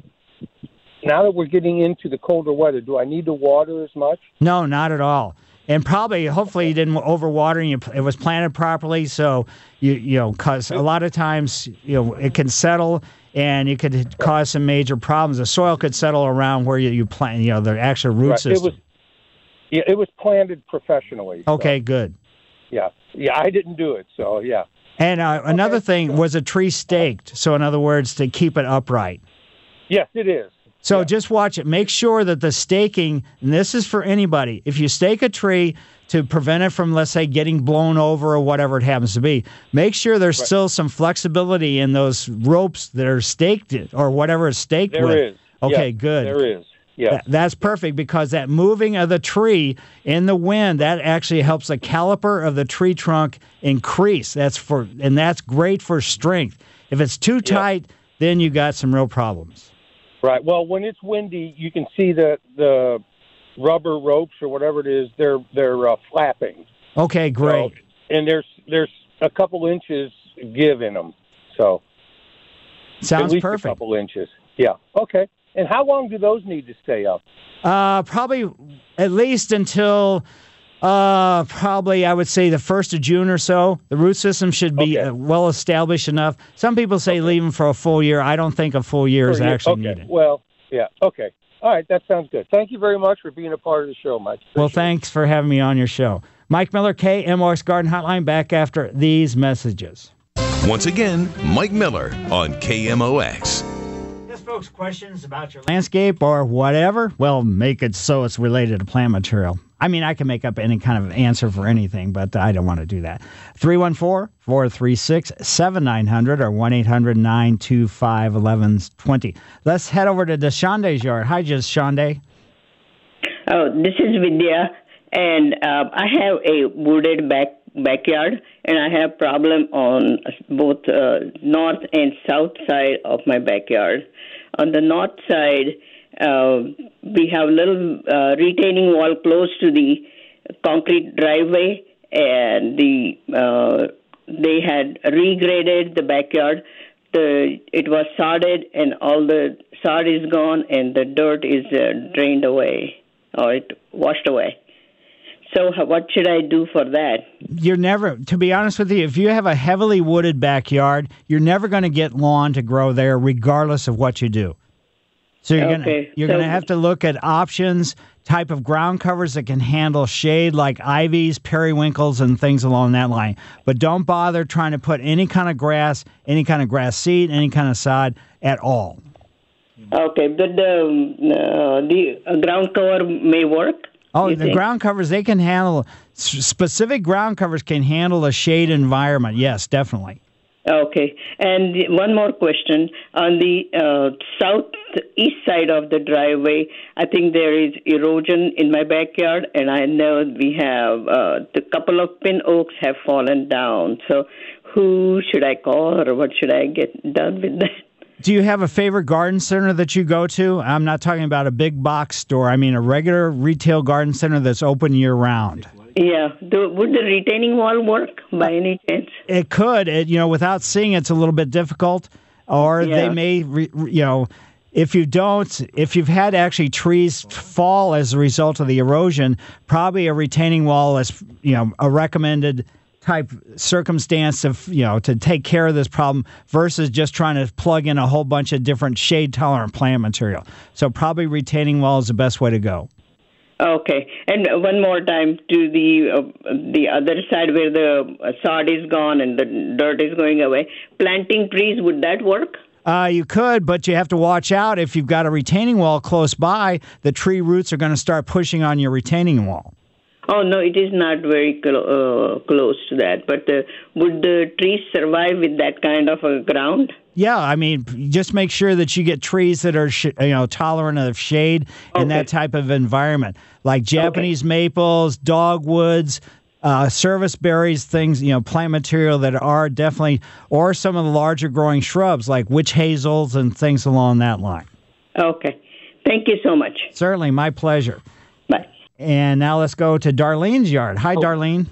now that we're getting into the colder weather, do I need to water as much? No, not at all. And probably, hopefully, you didn't overwater and you, it was planted properly. So, you you know, because a lot of times, you know, it can settle and it could cause some major problems. The soil could settle around where you, you plant, you know, the actual root Right. system. It was, yeah, it was planted professionally. so, Okay, good. Yeah, yeah, I didn't do it, so yeah. And uh, another thing, was a tree staked? So, in other words, to keep it upright. Yes, it is. So just watch it. Make sure that the staking, and this is for anybody, if you stake a tree to prevent it from, let's say, getting blown over or whatever it happens to be, make sure there's Right. still some flexibility in those ropes that are staked or whatever is staked There with. is. Okay, Yes, good. There is. Yeah. Th- That's perfect because that moving of the tree in the wind, that actually helps the caliper of the tree trunk increase. That's for, and that's great for strength. If it's too tight, then you got some real problems. Right. Well, when it's windy, you can see the the rubber ropes or whatever it is. They're they're uh, flapping. Okay, great. So, and there's there's a couple inches give in them. So Sounds at least perfect. A couple inches. Yeah. Okay. And how long do those need to stay up? Uh, probably at least until uh, probably I would say the first of June or so. The root system should be uh, well established enough. Some people say leave them for a full year. I don't think a full year is For you- actually okay. needed. Well, yeah. Okay. All right. That sounds good. Thank you very much for being a part of the show, Mike. Well, thanks for having me on your show. Mike Miller, K M O X Garden Hotline, back after these messages. Once again, Mike Miller on K M O X. Yes, folks, questions about your landscape or whatever, well, make it so it's related to plant material. I memean, I can make up any kind of answer for anything, but I don't want to do that. three one four, four three six, seven nine zero zero or one eight hundred, nine two five, one one two zero. Let's head over to Deshande's yard. Hi, Deshande. Oh, this is Vidya, and uh, I have a wooded back backyard, and I have problem on both uh, north and south side of my backyard. On the north side, uh, we have a little uh, retaining wall close to the concrete driveway, and the uh, they had regraded the backyard the it was sodded, and all the sod is gone, and the dirt is uh, drained away, or it washed away. So what should I do for that? You're never, to be honest with you, if you have a heavily wooded backyard, you're never going to get lawn to grow there regardless of what you do. So you're Okay, going to you're so- going to have to look at options, type of ground covers that can handle shade like ivies, periwinkles, and things along that line. But don't bother trying to put any kind of grass, any kind of grass seed, any kind of sod at all. Okay, but the uh, the uh, ground cover may work. Oh, you the think? ground covers, they can handle, s- specific ground covers can handle a shade environment. Yes, definitely. Okay, and the- one more question. On the uh, southeast side of the driveway, I think there is erosion in my backyard, and I know we have uh, the couple of pin oaks have fallen down. So who should I call, or what should I get done with that? Do you have a favorite garden center that you go to? I'm not talking about a big box store. I mean a regular retail garden center that's open year-round. Yeah, the, would the retaining wall work by any chance? It could. It, you know, without seeing it's a little bit difficult. Or Yeah. they may, re, re- you know, if you don't, if you've had actually trees fall as a result of the erosion, probably a retaining wall is, you know, a recommended type circumstance of, you know, to take care of this problem versus just trying to plug in a whole bunch of different shade tolerant plant material. So probably retaining wall is the best way to go. Okay, and one more time to the uh, the other side where the uh, sod is gone and the dirt is going away. Planting trees, would that work? Uh, you could, but you have to watch out. If you've got a retaining wall close by, the tree roots are going to start pushing on your retaining wall. Oh no, it is not very clo- uh, close to that. But uh, would the trees survive with that kind of a ground? Yeah, I mean, just make sure that you get trees that are, sh- you know, tolerant of shade in that type of environment, like Japanese maples, dogwoods, uh, service berries, things, you know, plant material that are definitely, or some of the larger growing shrubs like witch hazels and things along that line. Okay, thank you so much. Certainly, my pleasure. Bye. And now let's go to Darlene's yard. Hi, Darlene.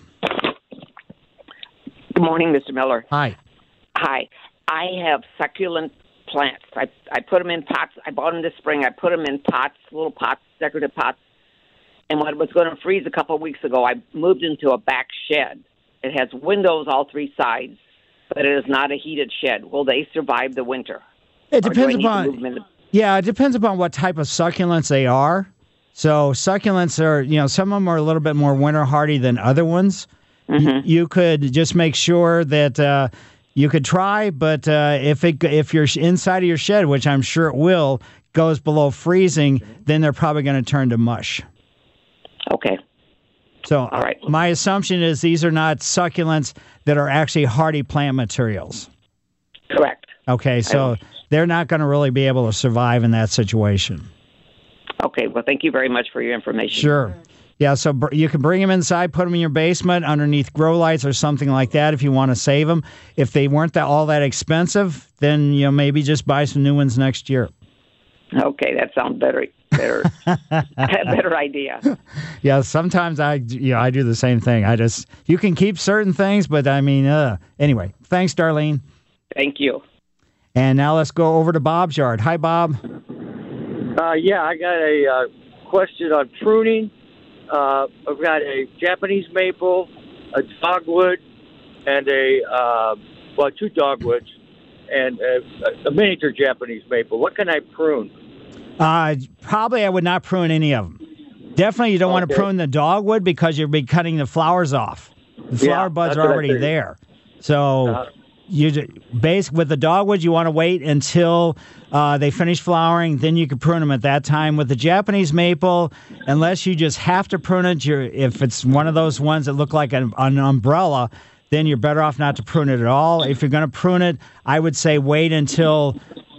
Good morning, Mister Miller. Hi. Hi. I have succulent plants. I I put them in pots. I bought them this spring. I put them in pots, little pots, decorative pots. And when it was going to freeze a couple of weeks ago, I moved into a back shed. It has windows all three sides, but it is not a heated shed. Will they survive the winter? It Or do I depends need to upon. move them in the- Yeah, it depends upon what type of succulents they are. So succulents are, you know, some of them are a little bit more winter hardy than other ones. Y- You could just make sure that uh, you could try, but uh, if it if your inside of your shed, which I'm sure it will, goes below freezing, then they're probably going to turn to mush. Okay. So All right. my assumption is these are not succulents that are actually hardy plant materials. Correct. Okay, so they're not going to really be able to survive in that situation. Okay. Well, thank you very much for your information. Sure. Yeah, so br- you can bring them inside, put them in your basement underneath grow lights or something like that if you want to save them. If they weren't that, all that expensive, then you know maybe just buy some new ones next year. Okay, that sounds better. Better, better idea. Yeah, sometimes I, you know, I do the same thing. I just you can keep certain things, but I mean, uh, anyway. Thanks, Darlene. Thank you. And now let's go over to Bob's yard. Hi, Bob. Uh, yeah, I got a uh, question on pruning. Uh, I've got a Japanese maple, a dogwood, and a, uh, well, two dogwoods, and a, a miniature Japanese maple. What can I prune? Uh, probably I would not prune any of them. Definitely you don't want to Okay. prune the dogwood because you'll be cutting the flowers off. The flower Yeah, buds that's are what I already figured. there. So Uh-huh. you ju- base with the dogwood, you want to wait until uh, they finish flowering. Then you can prune them at that time. With the Japanese maple, unless you just have to prune it, you're, if it's one of those ones that look like an, an umbrella, then you're better off not to prune it at all. If you're going to prune it, I would say wait until.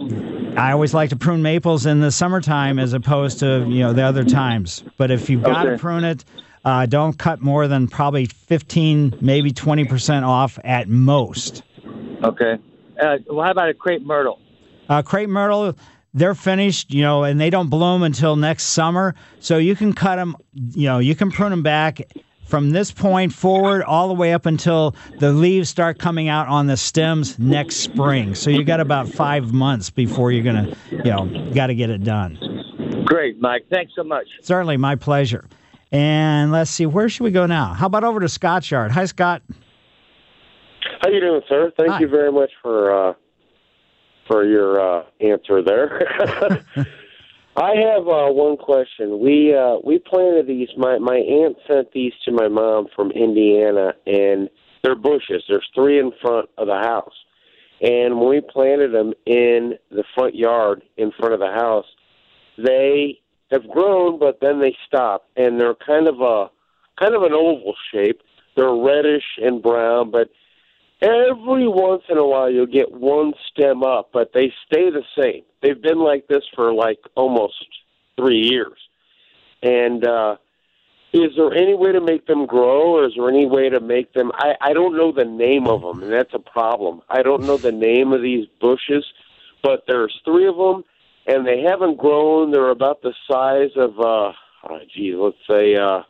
I always like to prune maples in the summertime as opposed to you know the other times. But if you've got to Okay. prune it, uh, don't cut more than probably fifteen, maybe twenty percent off at most. Okay. Uh, well, how about a crepe myrtle? Uh, crepe myrtle, they're finished, you know, and they don't bloom until next summer. So you can cut them, you know, you can prune them back from this point forward all the way up until the leaves start coming out on the stems next spring. So you got about five months before you're going to, you know, got to get it done. Great, Mike. Thanks so much. Certainly, my pleasure. And let's see, where should we go now? How about over to Scott's yard? Hi, Scott. How you doing, sir? Thank Hi. you very much for uh, for your uh, answer there. I have uh, one question. We uh, we planted these. My my aunt sent these to my mom from Indiana, and they're bushes. There's three in front of the house, and when we planted them in the front yard in front of the house, they have grown, but then they stop, and they're kind of a kind of an oval shape. They're reddish and brown, but every once in a while you'll get one stem up, but they stay the same. They've been like this for like almost three years. And uh, is there any way to make them grow, or is there any way to make them... I, I don't know the name of them, and that's a problem. I don't know the name of these bushes, but there's three of them, and they haven't grown. They're about the size of, uh, oh, geez, let's say... Uh,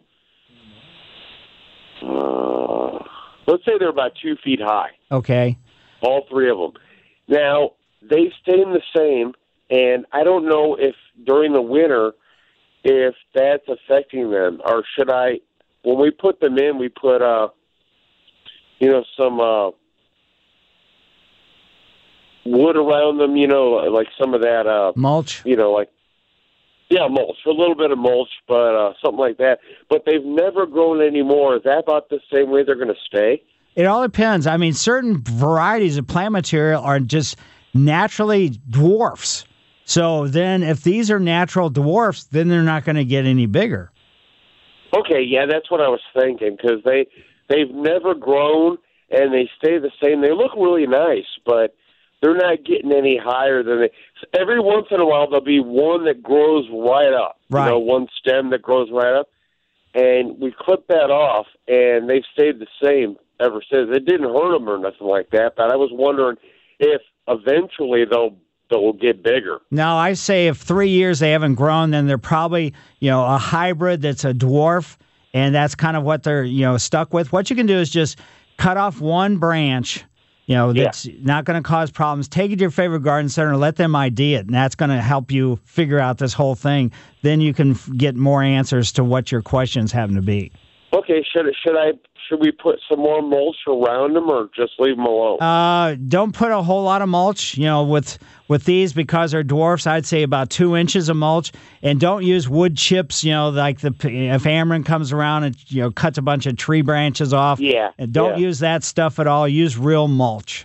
uh, let's say they're about two feet high. Okay. All three of them. Now, they stay the same, and I don't know if during the winter, if that's affecting them, or should I, when we put them in, we put, uh, you know, some uh, wood around them, you know, like some of that. Uh, mulch? You know, like, yeah, mulch, a little bit of mulch, but uh, something like that. But they've never grown anymore. Is that about the same way they're going to stay? It all depends. I mean, certain varieties of plant material are just naturally dwarfs. So then if these are natural dwarfs, then they're not going to get any bigger. Okay, yeah, that's what I was thinking, because they, they've never grown, and they stay the same. They look really nice, but they're not getting any higher than they... Every once in a while, there'll be one that grows right up. Right. You know, one stem that grows right up. And we clipped that off, and they've stayed the same ever since. It didn't hurt them or nothing like that, but I was wondering if eventually they'll they'll get bigger. Now, I say if three years they haven't grown, then they're probably, you know, a hybrid that's a dwarf, and that's kind of what they're, you know, stuck with. What you can do is just cut off one branch, you know, that's yeah. not going to cause problems. Take it to your favorite garden center, let them I D it, and that's going to help you figure out this whole thing. Then you can f- get more answers to what your questions happen to be. Okay, should should I should we put some more mulch around them, or just leave them alone? Uh, don't put a whole lot of mulch. You know, with with these, because they're dwarfs, I'd say about two inches of mulch, and don't use wood chips. You know, like the if Ameren comes around and you know cuts a bunch of tree branches off. Yeah. And don't yeah. use that stuff at all. Use real mulch.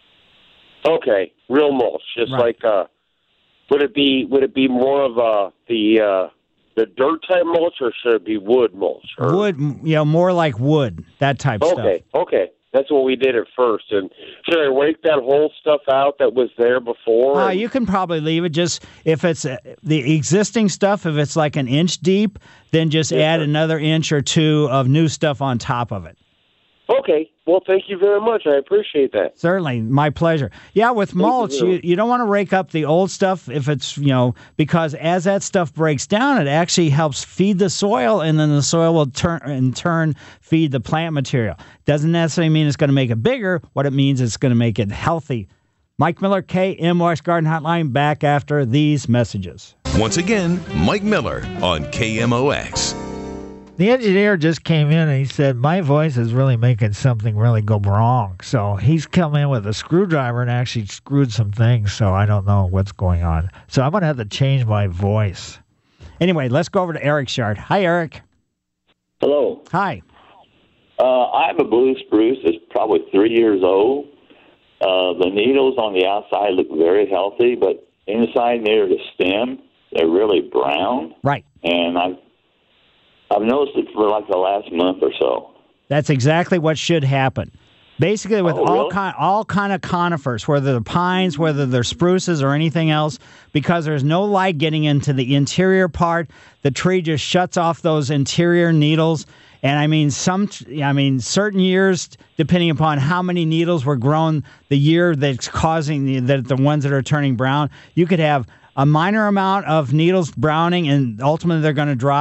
Okay, real mulch. Just right. like uh, would it be would it be more of uh the uh. the dirt type mulch, or should it be wood mulch? Or... Wood, you know, more like wood, that type okay, stuff. Okay, okay. That's what we did at first. And should I rake that whole stuff out that was there before? Uh, and... You can probably leave it. Just if it's uh, the existing stuff, if it's like an inch deep, then just yeah. add another inch or two of new stuff on top of it. Okay. Well, thank you very much. I appreciate that. Certainly. My pleasure. Yeah, with mulch, you, you don't want to rake up the old stuff if it's, you know, because as that stuff breaks down, it actually helps feed the soil, and then the soil will turn in turn feed the plant material. Doesn't necessarily mean it's going to make it bigger. What it means is it's going to make it healthy. Mike Miller, K M O X Garden Hotline, back after these messages. Once again, Mike Miller on K M O X. The engineer just came in and he said, my voice is really making something really go wrong. So he's come in with a screwdriver and actually screwed some things, so I don't know what's going on. So I'm going to have to change my voice. Anyway, let's go over to Eric's yard. Hi, Eric. Hello. Hi. Uh, I have a blue spruce that's probably three years old. Uh, the needles on the outside look very healthy, but inside near the stem, they're really brown. Right. And I've I've noticed it for like the last month or so. That's exactly what should happen. Basically, with oh, all really? kind all kind of conifers, whether they're pines, whether they're spruces or anything else, because there's no light getting into the interior part, the tree just shuts off those interior needles. And I mean, some, I mean, certain years, depending upon how many needles were grown, the year that's causing the the, the ones that are turning brown, you could have a minor amount of needles browning, and ultimately they're going to drop.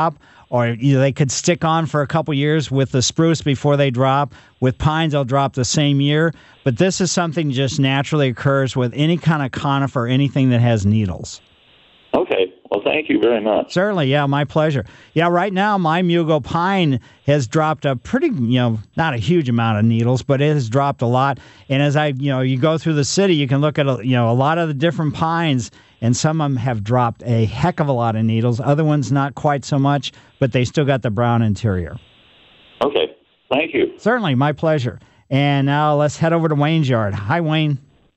or you know, they could stick on for a couple years with the spruce before they drop. With pines, they'll drop the same year. But this is something just naturally occurs with any kind of conifer, anything that has needles. Okay. Well, thank you very much. Certainly, yeah, my pleasure. Yeah, right now my Mugo pine has dropped a pretty, you know, not a huge amount of needles, but it has dropped a lot. And as I, you know, you go through the city, you can look at, a, you know, a lot of the different pines, and some of them have dropped a heck of a lot of needles. Other ones not quite so much, but they still got the brown interior. Okay, thank you. Certainly, my pleasure. And now let's head over to Wayne's yard. Hi, Wayne.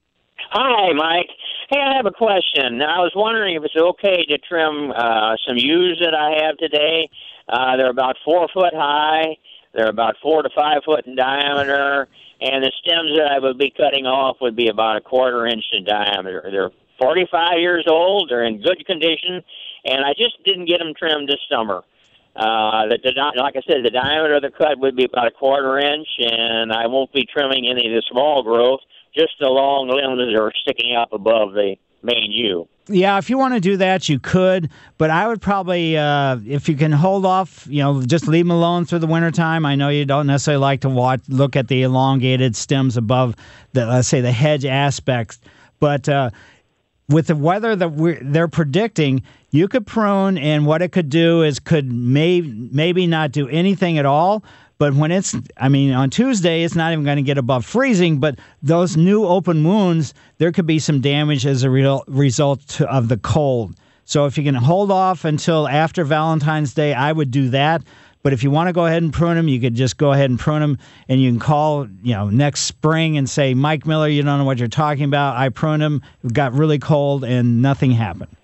Hi, Mike. Hey, I have a question. I was wondering if it's okay to trim uh, some yews that I have today. Uh, they're about four foot high. They're about four to five foot in diameter, and the stems that I would be cutting off would be about a quarter inch in diameter. They're forty-five years old. They're in good condition, and I just didn't get them trimmed this summer. Uh, the, the, like I said, the diameter of the cut would be about a quarter inch, and I won't be trimming any of the small growth, just the long limbs that are sticking up above the main yew. Yeah, if you want to do that, you could, but I would probably, uh, if you can hold off, you know, just leave them alone through the wintertime. I know you don't necessarily like to watch, look at the elongated stems above the, let's say, the hedge aspects, but uh, with the weather that we're, they're predicting, you could prune, and what it could do is could may, maybe not do anything at all. But when it's, I mean, on Tuesday, it's not even going to get above freezing, but those new open wounds, there could be some damage as a real result of the cold. So if you can hold off until after Valentine's Day, I would do that. But if you want to go ahead and prune them, you could just go ahead and prune them, and you can call, you know, next spring and say, Mike Miller, you don't know what you're talking about. I pruned them, it got really cold, and nothing happened.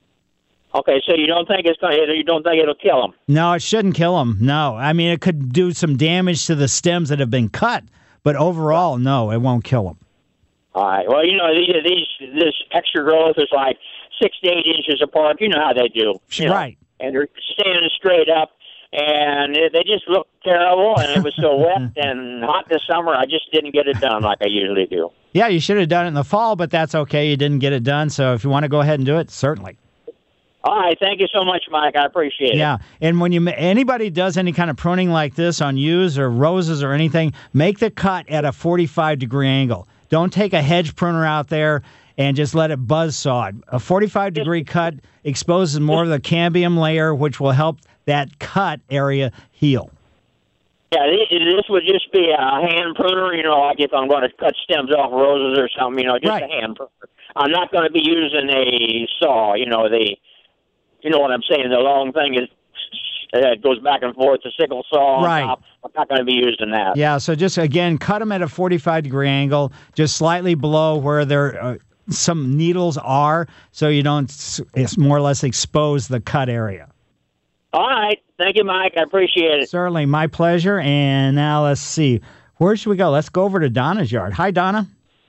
Okay, so you don't think it's going to, you don't think it'll kill them? No, it shouldn't kill them. No. I mean, it could do some damage to the stems that have been cut, but overall, no, it won't kill them. All right. Well, you know, these, these this extra growth is like six to eight inches apart. You know how they do. You know? Right. And they're standing straight up, and they just look terrible, and it was so wet and hot this summer, I just didn't get it done like I usually do. Yeah, you should have done it in the fall, but that's okay. You didn't get it done, so if you want to go ahead and do it, certainly. All right, thank you so much, Mike. I appreciate it. Yeah, and when you anybody does any kind of pruning like this on yews or roses or anything, make the cut at a forty-five degree angle. Don't take a hedge pruner out there and just let it buzz saw it. A forty-five degree cut exposes more of the cambium layer, which will help that cut area heal. Yeah, this would just be a hand pruner, you know, like if I'm going to cut stems off roses or something, you know, just right. a hand pruner. I'm not going to be using a saw, you know, the... You know what I'm saying? The long thing is uh, it goes back and forth. The sickle saw on right. top. I'm not going to be using that. Yeah. So just again, cut them at a forty-five degree angle, just slightly below where there uh, some needles are, so you don't. It's more or less expose the cut area. All right. Thank you, Mike. I appreciate it. Certainly, my pleasure. And now let's see, where should we go? Let's go over to Donna's yard. Hi, Donna.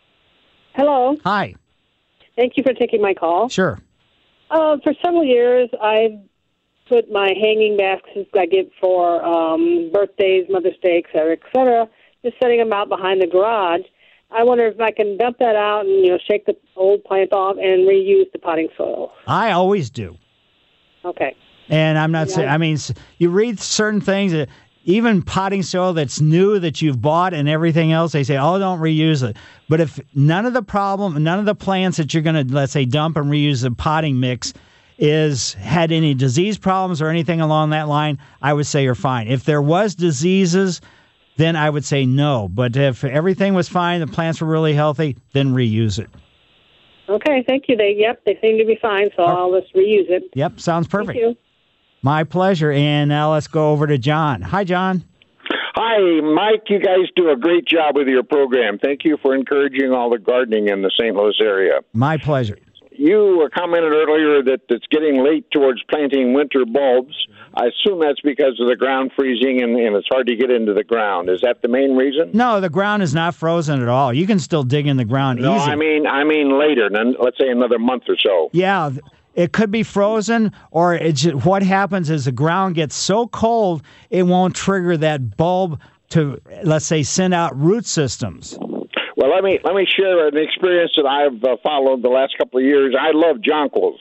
Hello. Hi. Thank you for taking my call. Sure. Uh, for several years, I've put my hanging baskets I get for um, birthdays, Mother's Day, et cetera, et cetera, just setting them out behind the garage. I wonder if I can dump that out and, you know, shake the old plant off and reuse the potting soil. I always do. Okay. And I'm not yeah. saying, I mean, you read certain things that even potting soil that's new that you've bought and everything else, they say, oh, don't reuse it. But if none of the problem, none of the plants that you're going to, let's say, dump and reuse the potting mix is had any disease problems or anything along that line, I would say you're fine. If there was diseases, then I would say no. But if everything was fine, the plants were really healthy, then reuse it. Okay, thank you. They, yep, they seem to be fine, so I'll just reuse it. Yep, sounds perfect. Thank you. My pleasure. And now let's go over to John. Hi, John. Hi, Mike. You guys do a great job with your program. Thank you for encouraging all the gardening in the Saint Louis area. My pleasure. You commented earlier that it's getting late towards planting winter bulbs. I assume that's because of the ground freezing and, and it's hard to get into the ground. Is that the main reason? No, the ground is not frozen at all. You can still dig in the ground no, easy. No, I mean, I mean later, then let's say another month or so. Yeah. It could be frozen, or it's just, what happens is the ground gets so cold, it won't trigger that bulb to, let's say, send out root systems. Well, let me let me share an experience that I've uh, followed the last couple of years. I love jonquils,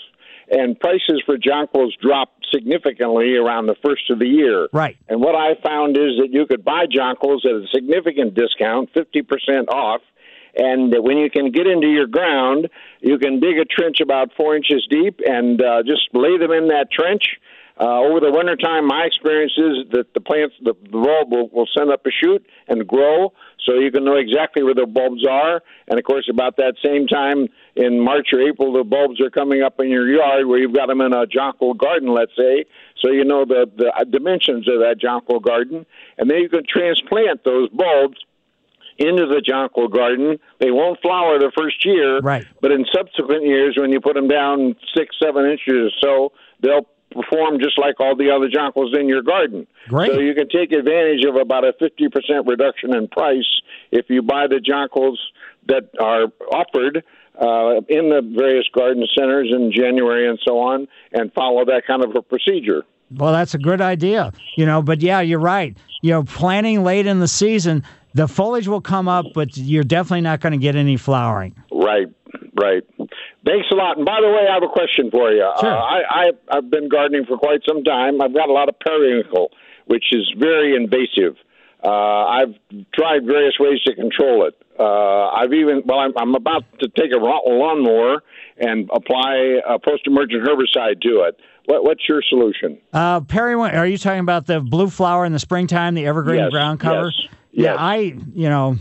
and prices for jonquils drop significantly around the first of the year. Right. And what I found is that you could buy jonquils at a significant discount, fifty percent off, and when you can get into your ground, you can dig a trench about four inches deep and uh, just lay them in that trench. Uh, over the wintertime, my experience is that the plants, the, the bulb will, will send up a shoot and grow, so you can know exactly where the bulbs are. And, of course, about that same time in March or April, the bulbs are coming up in your yard where you've got them in a jonquil garden, let's say, so you know the, the dimensions of that jonquil garden. And then you can transplant those bulbs into the jonquil garden. They won't flower the first year, right. but in subsequent years, when you put them down six, seven inches or so, they'll perform just like all the other jonquils in your garden. Great. So you can take advantage of about a fifty percent reduction in price if you buy the jonquils that are offered uh, in the various garden centers in January and so on, and follow that kind of a procedure. Well, that's a good idea. You know, but yeah, you're right. You know, planting late in the season, the foliage will come up, but you're definitely not going to get any flowering. Right, right. Thanks a lot. And by the way, I have a question for you. Sure. Uh, I, I, I've been gardening for quite some time. I've got a lot of periwinkle, which is very invasive. Uh, I've tried various ways to control it. Uh, I've even, well, I'm, I'm about to take a lawnmower and apply a post-emergent herbicide to it. What, what's your solution? Uh, periwinkle, are you talking about the blue flower in the springtime, the evergreen Yes, ground cover? yes, Yeah, yes. I, you know,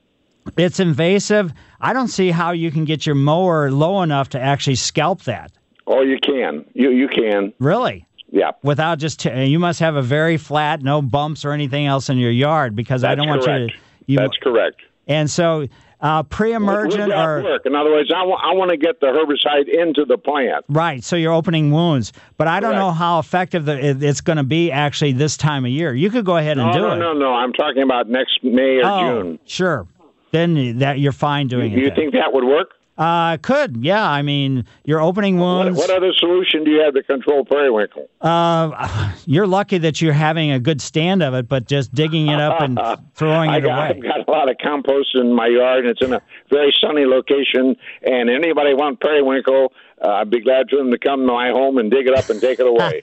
it's invasive. I don't see how you can get your mower low enough to actually scalp that. Oh, you can. You you can. Really? Yeah. Without just, t- you must have a very flat, no bumps or anything else in your yard, because I That's don't want correct. you to. You, That's correct. And so, uh, pre-emergent Would that or work? In other words, I wa- I want to get the herbicide into the plant. right, so you're opening wounds, but I don't Correct. know how effective the, it, it's going to be actually this time of year. You could go ahead and No, do no, it. no, no. I'm talking about next May or oh, June. sure. Then that you're fine doing Do it. you then. think that would work? Uh, could, yeah. I mean, you're opening What, wounds. what other solution do you have to control periwinkle? Uh, you're lucky that you're having a good stand of it, but just digging it up and throwing I it got, away. I've got a lot of compost in my yard, and it's in a very sunny location. And anybody want periwinkle, uh, I'd be glad for them to come to my home and dig it up and take it away.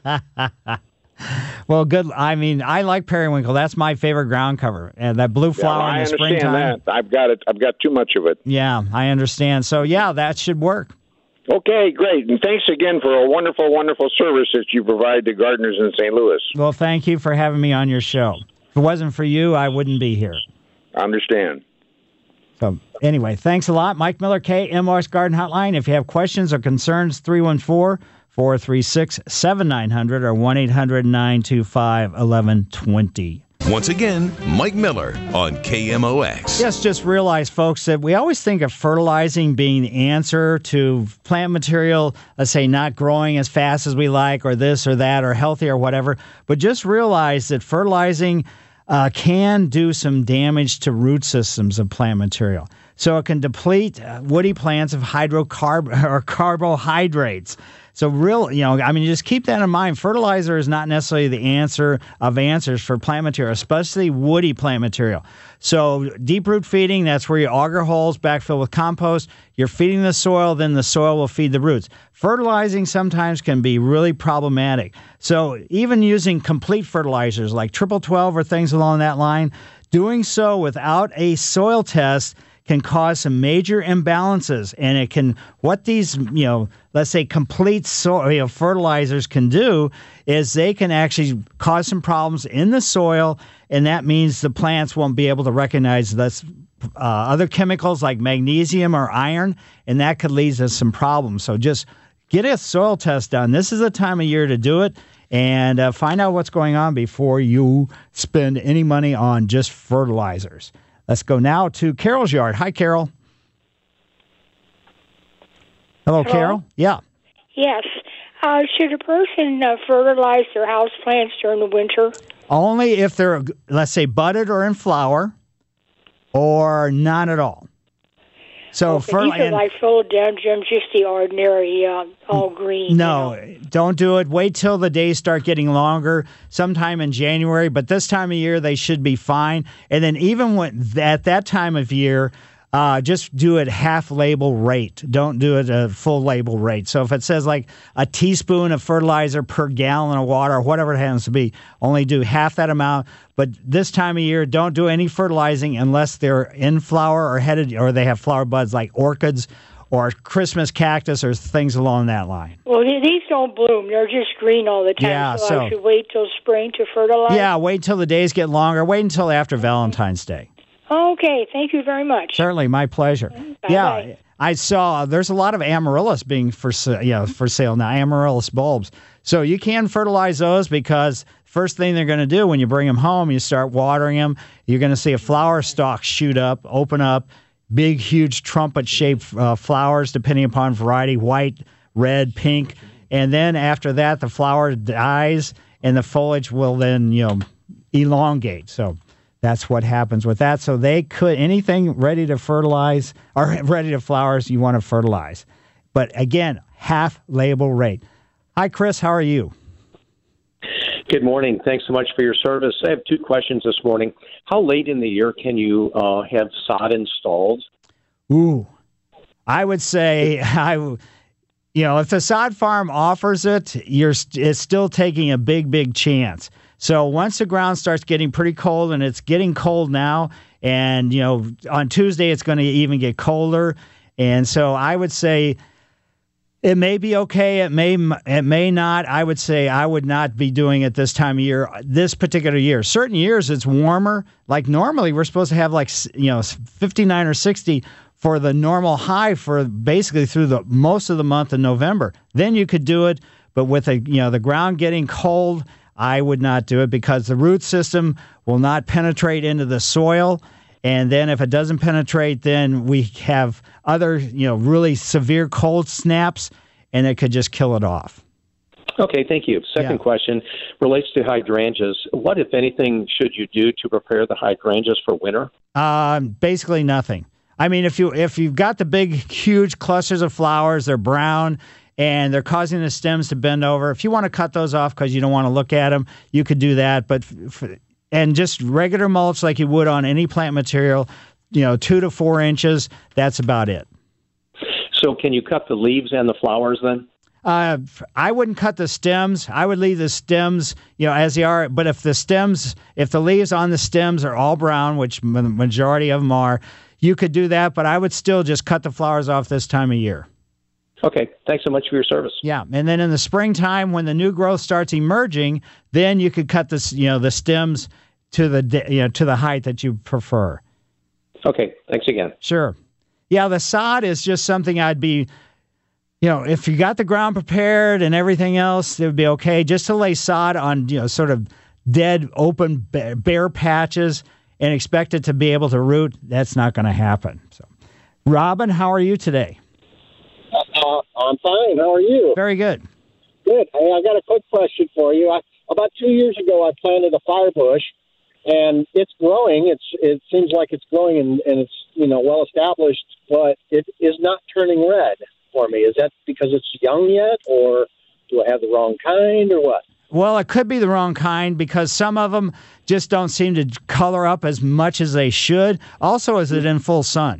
Well, good. I mean, I like periwinkle. That's my favorite ground cover. And that blue flower yeah, in I the understand springtime. that. I've got it. I've got too much of it. Yeah, I understand. So, yeah, that should work. Okay, great. And thanks again for a wonderful, wonderful service that you provide to gardeners in Saint Louis. Well, thank you for having me on your show. If it wasn't for you, I wouldn't be here. I understand. So, anyway, thanks a lot. Mike Miller, K M R S Garden Hotline. If you have questions or concerns, three one four, four three six, seven nine zero zero or one eight hundred, nine two five, one one two zero. Once again, Mike Miller on K M O X. Yes, just realize, folks, that we always think of fertilizing being the answer to plant material, let's say not growing as fast as we like, or this or that, or healthy or whatever. But just realize that fertilizing uh, can do some damage to root systems of plant material. So it can deplete uh, woody plants of hydrocarb or carbohydrates. So real, you know, I mean, just keep that in mind. Fertilizer is not necessarily the answer of answers for plant material, especially woody plant material. So deep root feeding, that's where you auger holes, backfill with compost. You're feeding the soil, then the soil will feed the roots. Fertilizing sometimes can be really problematic. So even using complete fertilizers like triple twelve or things along that line, doing so without a soil test can cause some major imbalances, and it can, what these, you know, let's say complete soil, you know, fertilizers can do is they can actually cause some problems in the soil, and that means the plants won't be able to recognize this, uh, other chemicals like magnesium or iron, and that could lead to some problems. So just get a soil test done. This is the time of year to do it, and uh, find out what's going on before you spend any money on just fertilizers. Let's go now to Carol's yard. Hi, Carol. Hello, Hello? Carol. Yeah. Yes. Uh, should a person uh, fertilize their house plants during the winter? Only if they're, let's say, budded or in flower, or not at all. So, Okay, fer- these are and- like philodendrons, just the ordinary, uh, all green. No, don't do it. Wait till the days start getting longer, sometime in January. But this time of year, they should be fine. And then even when at that time of year, uh, just do it half label rate. Don't do it a full label rate. So if it says like a teaspoon of fertilizer per gallon of water, or whatever it happens to be, only do half that amount. But this time of year, don't do any fertilizing unless they're in flower or headed, or they have flower buds like orchids or Christmas cactus or things along that line. Well, these don't bloom. They're just green all the time, Yeah, so, so- I should wait till spring to fertilize? Yeah, wait until the days get longer. Wait until after Valentine's Day. Okay, thank you very much. Certainly, my pleasure. Bye-bye. Yeah, I saw there's a lot of amaryllis being for sa- yeah, for sale now, amaryllis bulbs. So you can fertilize those because first thing they're going to do when you bring them home, you start watering them, you're going to see a flower stalk shoot up, open up, big, huge trumpet-shaped uh, flowers, depending upon variety, white, red, pink. And then after that, the flower dies, and the foliage will then, you know, elongate. So that's what happens with that. So they could, anything ready to fertilize or ready to flowers, you want to fertilize. But again, half label rate. Hi, Chris. How are you? Good morning. Thanks so much for your service. I have two questions this morning. How late in the year can you uh, have sod installed? Ooh, I would say I, you know, if the sod farm offers it, you're it's still taking a big, big chance. So once the ground starts getting pretty cold, and it's getting cold now, and you know, on Tuesday it's going to even get colder, and so I would say it may be okay. It may it may not. I would say I would not be doing it this time of year, this particular year. Certain years it's warmer. Like normally we're supposed to have like, you know, fifty-nine or sixty for the normal high for basically through the most of the month of November. Then you could do it, but with a, you know, the ground getting cold, I would not do it because the root system will not penetrate into the soil. And then if it doesn't penetrate, then we have other, you know, really severe cold snaps, and it could just kill it off. Okay, thank you. Second Yeah. question relates to hydrangeas. What, if anything, should you do to prepare the hydrangeas for winter? Um, basically nothing. I mean, if you if you've got the big, huge clusters of flowers, they're brown and they're causing the stems to bend over. If you want to cut those off because you don't want to look at them, you could do that. But f- and just regular mulch like you would on any plant material, you know, two to four inches. That's about it. So can you cut the leaves and the flowers then? Uh, I wouldn't cut the stems. I would leave the stems, you know, as they are. But if the stems, if the leaves on the stems are all brown, which the majority of them are, you could do that. But I would still just cut the flowers off this time of year. Okay, thanks so much for your service. Yeah, and then in the springtime, when the new growth starts emerging, then you could cut the, you know, the stems to the, you know, to the height that you prefer. Okay, thanks again. Sure. Yeah, the sod is just something I'd be, you know, if you got the ground prepared and everything else, it would be okay. Just to lay sod on, you know, sort of dead, open, bare patches and expect it to be able to root, that's not going to happen. So, Robin, how are you today? Uh, I'm fine. How are you? Very good. Good. Hey, I got a quick question for you. I, about two years ago, I planted a fire bush, and it's growing. It's it seems like it's growing, and, and it's you know well established, but it is not turning red for me. Is that because it's young yet, or do I have the wrong kind, or what? Well, it could be the wrong kind because some of them just don't seem to color up as much as they should. Also, is it in full sun?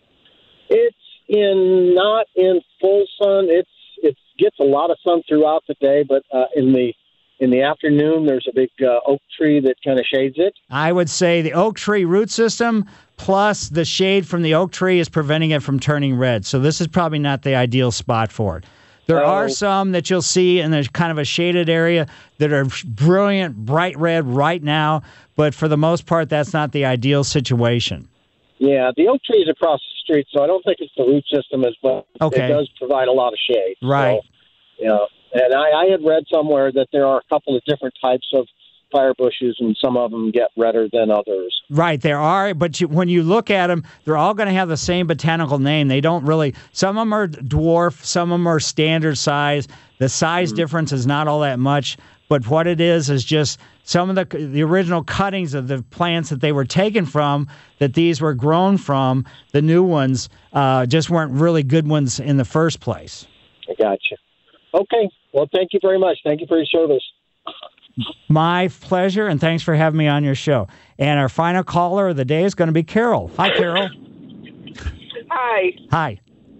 It's in not in full sun. It's it gets a lot of sun throughout the day, but uh, in the in the afternoon, there's a big uh, oak tree that kind of shades it. I would say the oak tree root system plus the shade from the oak tree is preventing it from turning red. So this is probably not the ideal spot for it. There Oh. are some that you'll see in there's kind of a shaded area that are brilliant, bright red right now, but for the most part, that's not the ideal situation. Yeah, the oak tree is across the street, so I don't think it's the root system as well. Okay. It does provide a lot of shade. Right. So, yeah, and I, I had read somewhere that there are a couple of different types of fire bushes, and some of them get redder than others. Right, there are, but you, when you look at them, they're all going to have the same botanical name. They don't really, some of them are dwarf, some of them are standard size. The size Mm-hmm. difference is not all that much, but what it is is just some of the the original cuttings of the plants that they were taken from, that these were grown from, the new ones uh, just weren't really good ones in the first place. I gotcha. Okay, well, thank you very much. Thank you for your service. My pleasure, and thanks for having me on your show. And our final caller of the day is going to be Carol. Hi, Carol. Hi. Hi.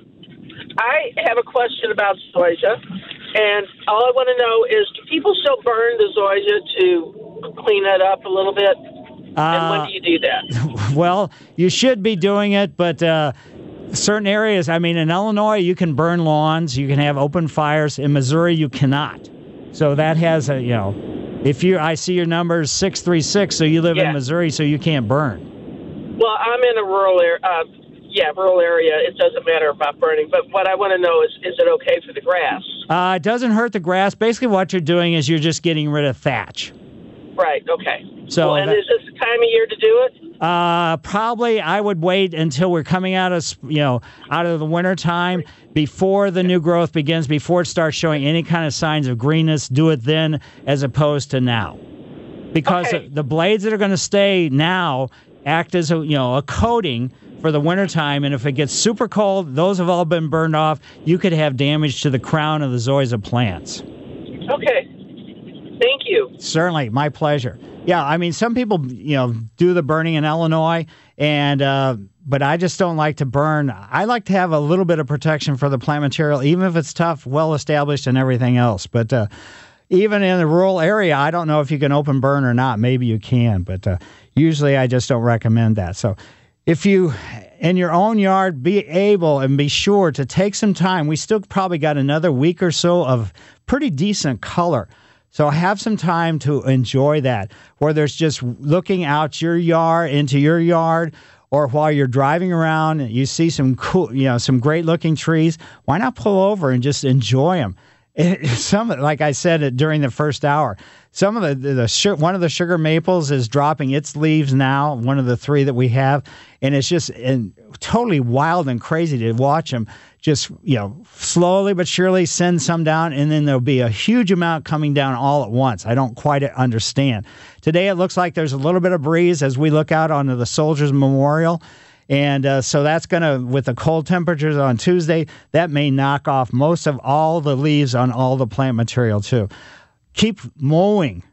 I have a question about zoysia, and all I want to know is, do people still burn the zoysia to clean it up a little bit? Uh, and when do you do that? Well, you should be doing it, but uh, certain areas, I mean, in Illinois, you can burn lawns, you can have open fires. In Missouri, you cannot. So that has a, you know, if you, I see your number is six three six, so you live Yeah. in Missouri, so you can't burn. Well, I'm in a rural area. Uh, yeah, rural area. It doesn't matter about burning. But what I want to know is, is it okay for the grass? Uh, it doesn't hurt the grass. Basically, what you're doing is you're just getting rid of thatch. Right. Okay. So well, and that- is this the time of year to do it? Uh, probably I would wait until we're coming out of, you know, out of the winter time before the new growth begins, before it starts showing any kind of signs of greenness. Do it then as opposed to now. Because Okay. the blades that are going to stay now act as a, you know, a coating for the wintertime, and if it gets super cold, those have all been burned off. You could have damage to the crown of the zoysia plants. Okay. Thank you. Certainly, my pleasure. Yeah, I mean, some people, you know, do the burning in Illinois, and uh, but I just don't like to burn. I like to have a little bit of protection for the plant material, even if it's tough, well established, and everything else. But uh, even in the rural area, I don't know if you can open burn or not. Maybe you can, but uh, usually I just don't recommend that. So if you, in your own yard, be able and be sure to take some time. We still probably got another week or so of pretty decent color. So have some time to enjoy that, whether it's just looking out your yard, into your yard, or while you're driving around, you see some cool, you know, some great looking trees. Why not pull over and just enjoy them? It, some, like I said during the first hour, some of the, the, the one of the sugar maples is dropping its leaves now, one of the three that we have, and it's just and totally wild and crazy to watch them just, you know, slowly but surely send some down, and then there'll be a huge amount coming down all at once. I don't quite understand. Today it looks like there's a little bit of breeze as we look out onto the Soldiers Memorial. And uh, so that's going to, with the cold temperatures on Tuesday, that may knock off most of all the leaves on all the plant material too. Keep mowing,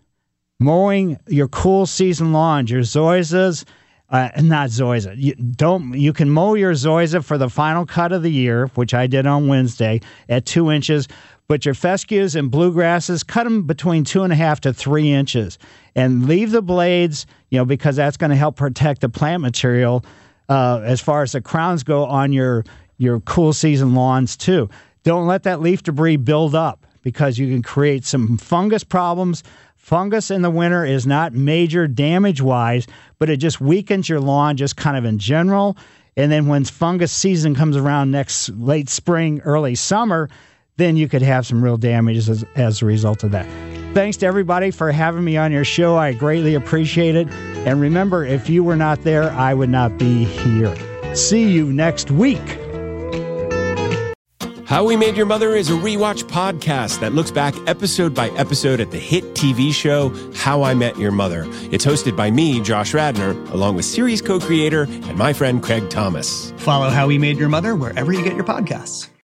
mowing your cool season lawns, your zoysias, uh, not zoysia. You don't. You can mow your zoysia for the final cut of the year, which I did on Wednesday at two inches. But your fescues and bluegrasses, cut them between two and a half to three inches, and leave the blades, you know, because that's going to help protect the plant material. Uh, as far as the crowns go on your your cool season lawns too. Don't let that leaf debris build up because you can create some fungus problems. Fungus in the winter is not major damage-wise, but it just weakens your lawn just kind of in general. And then when fungus season comes around next late spring, early summer, then you could have some real damage as, as a result of that. Thanks to everybody for having me on your show. I greatly appreciate it. And remember, if you were not there, I would not be here. See you next week. How We Made Your Mother is a rewatch podcast that looks back episode by episode at the hit T V show How I Met Your Mother. It's hosted by me, Josh Radnor, along with series co-creator and my friend Craig Thomas. Follow How We Made Your Mother wherever you get your podcasts.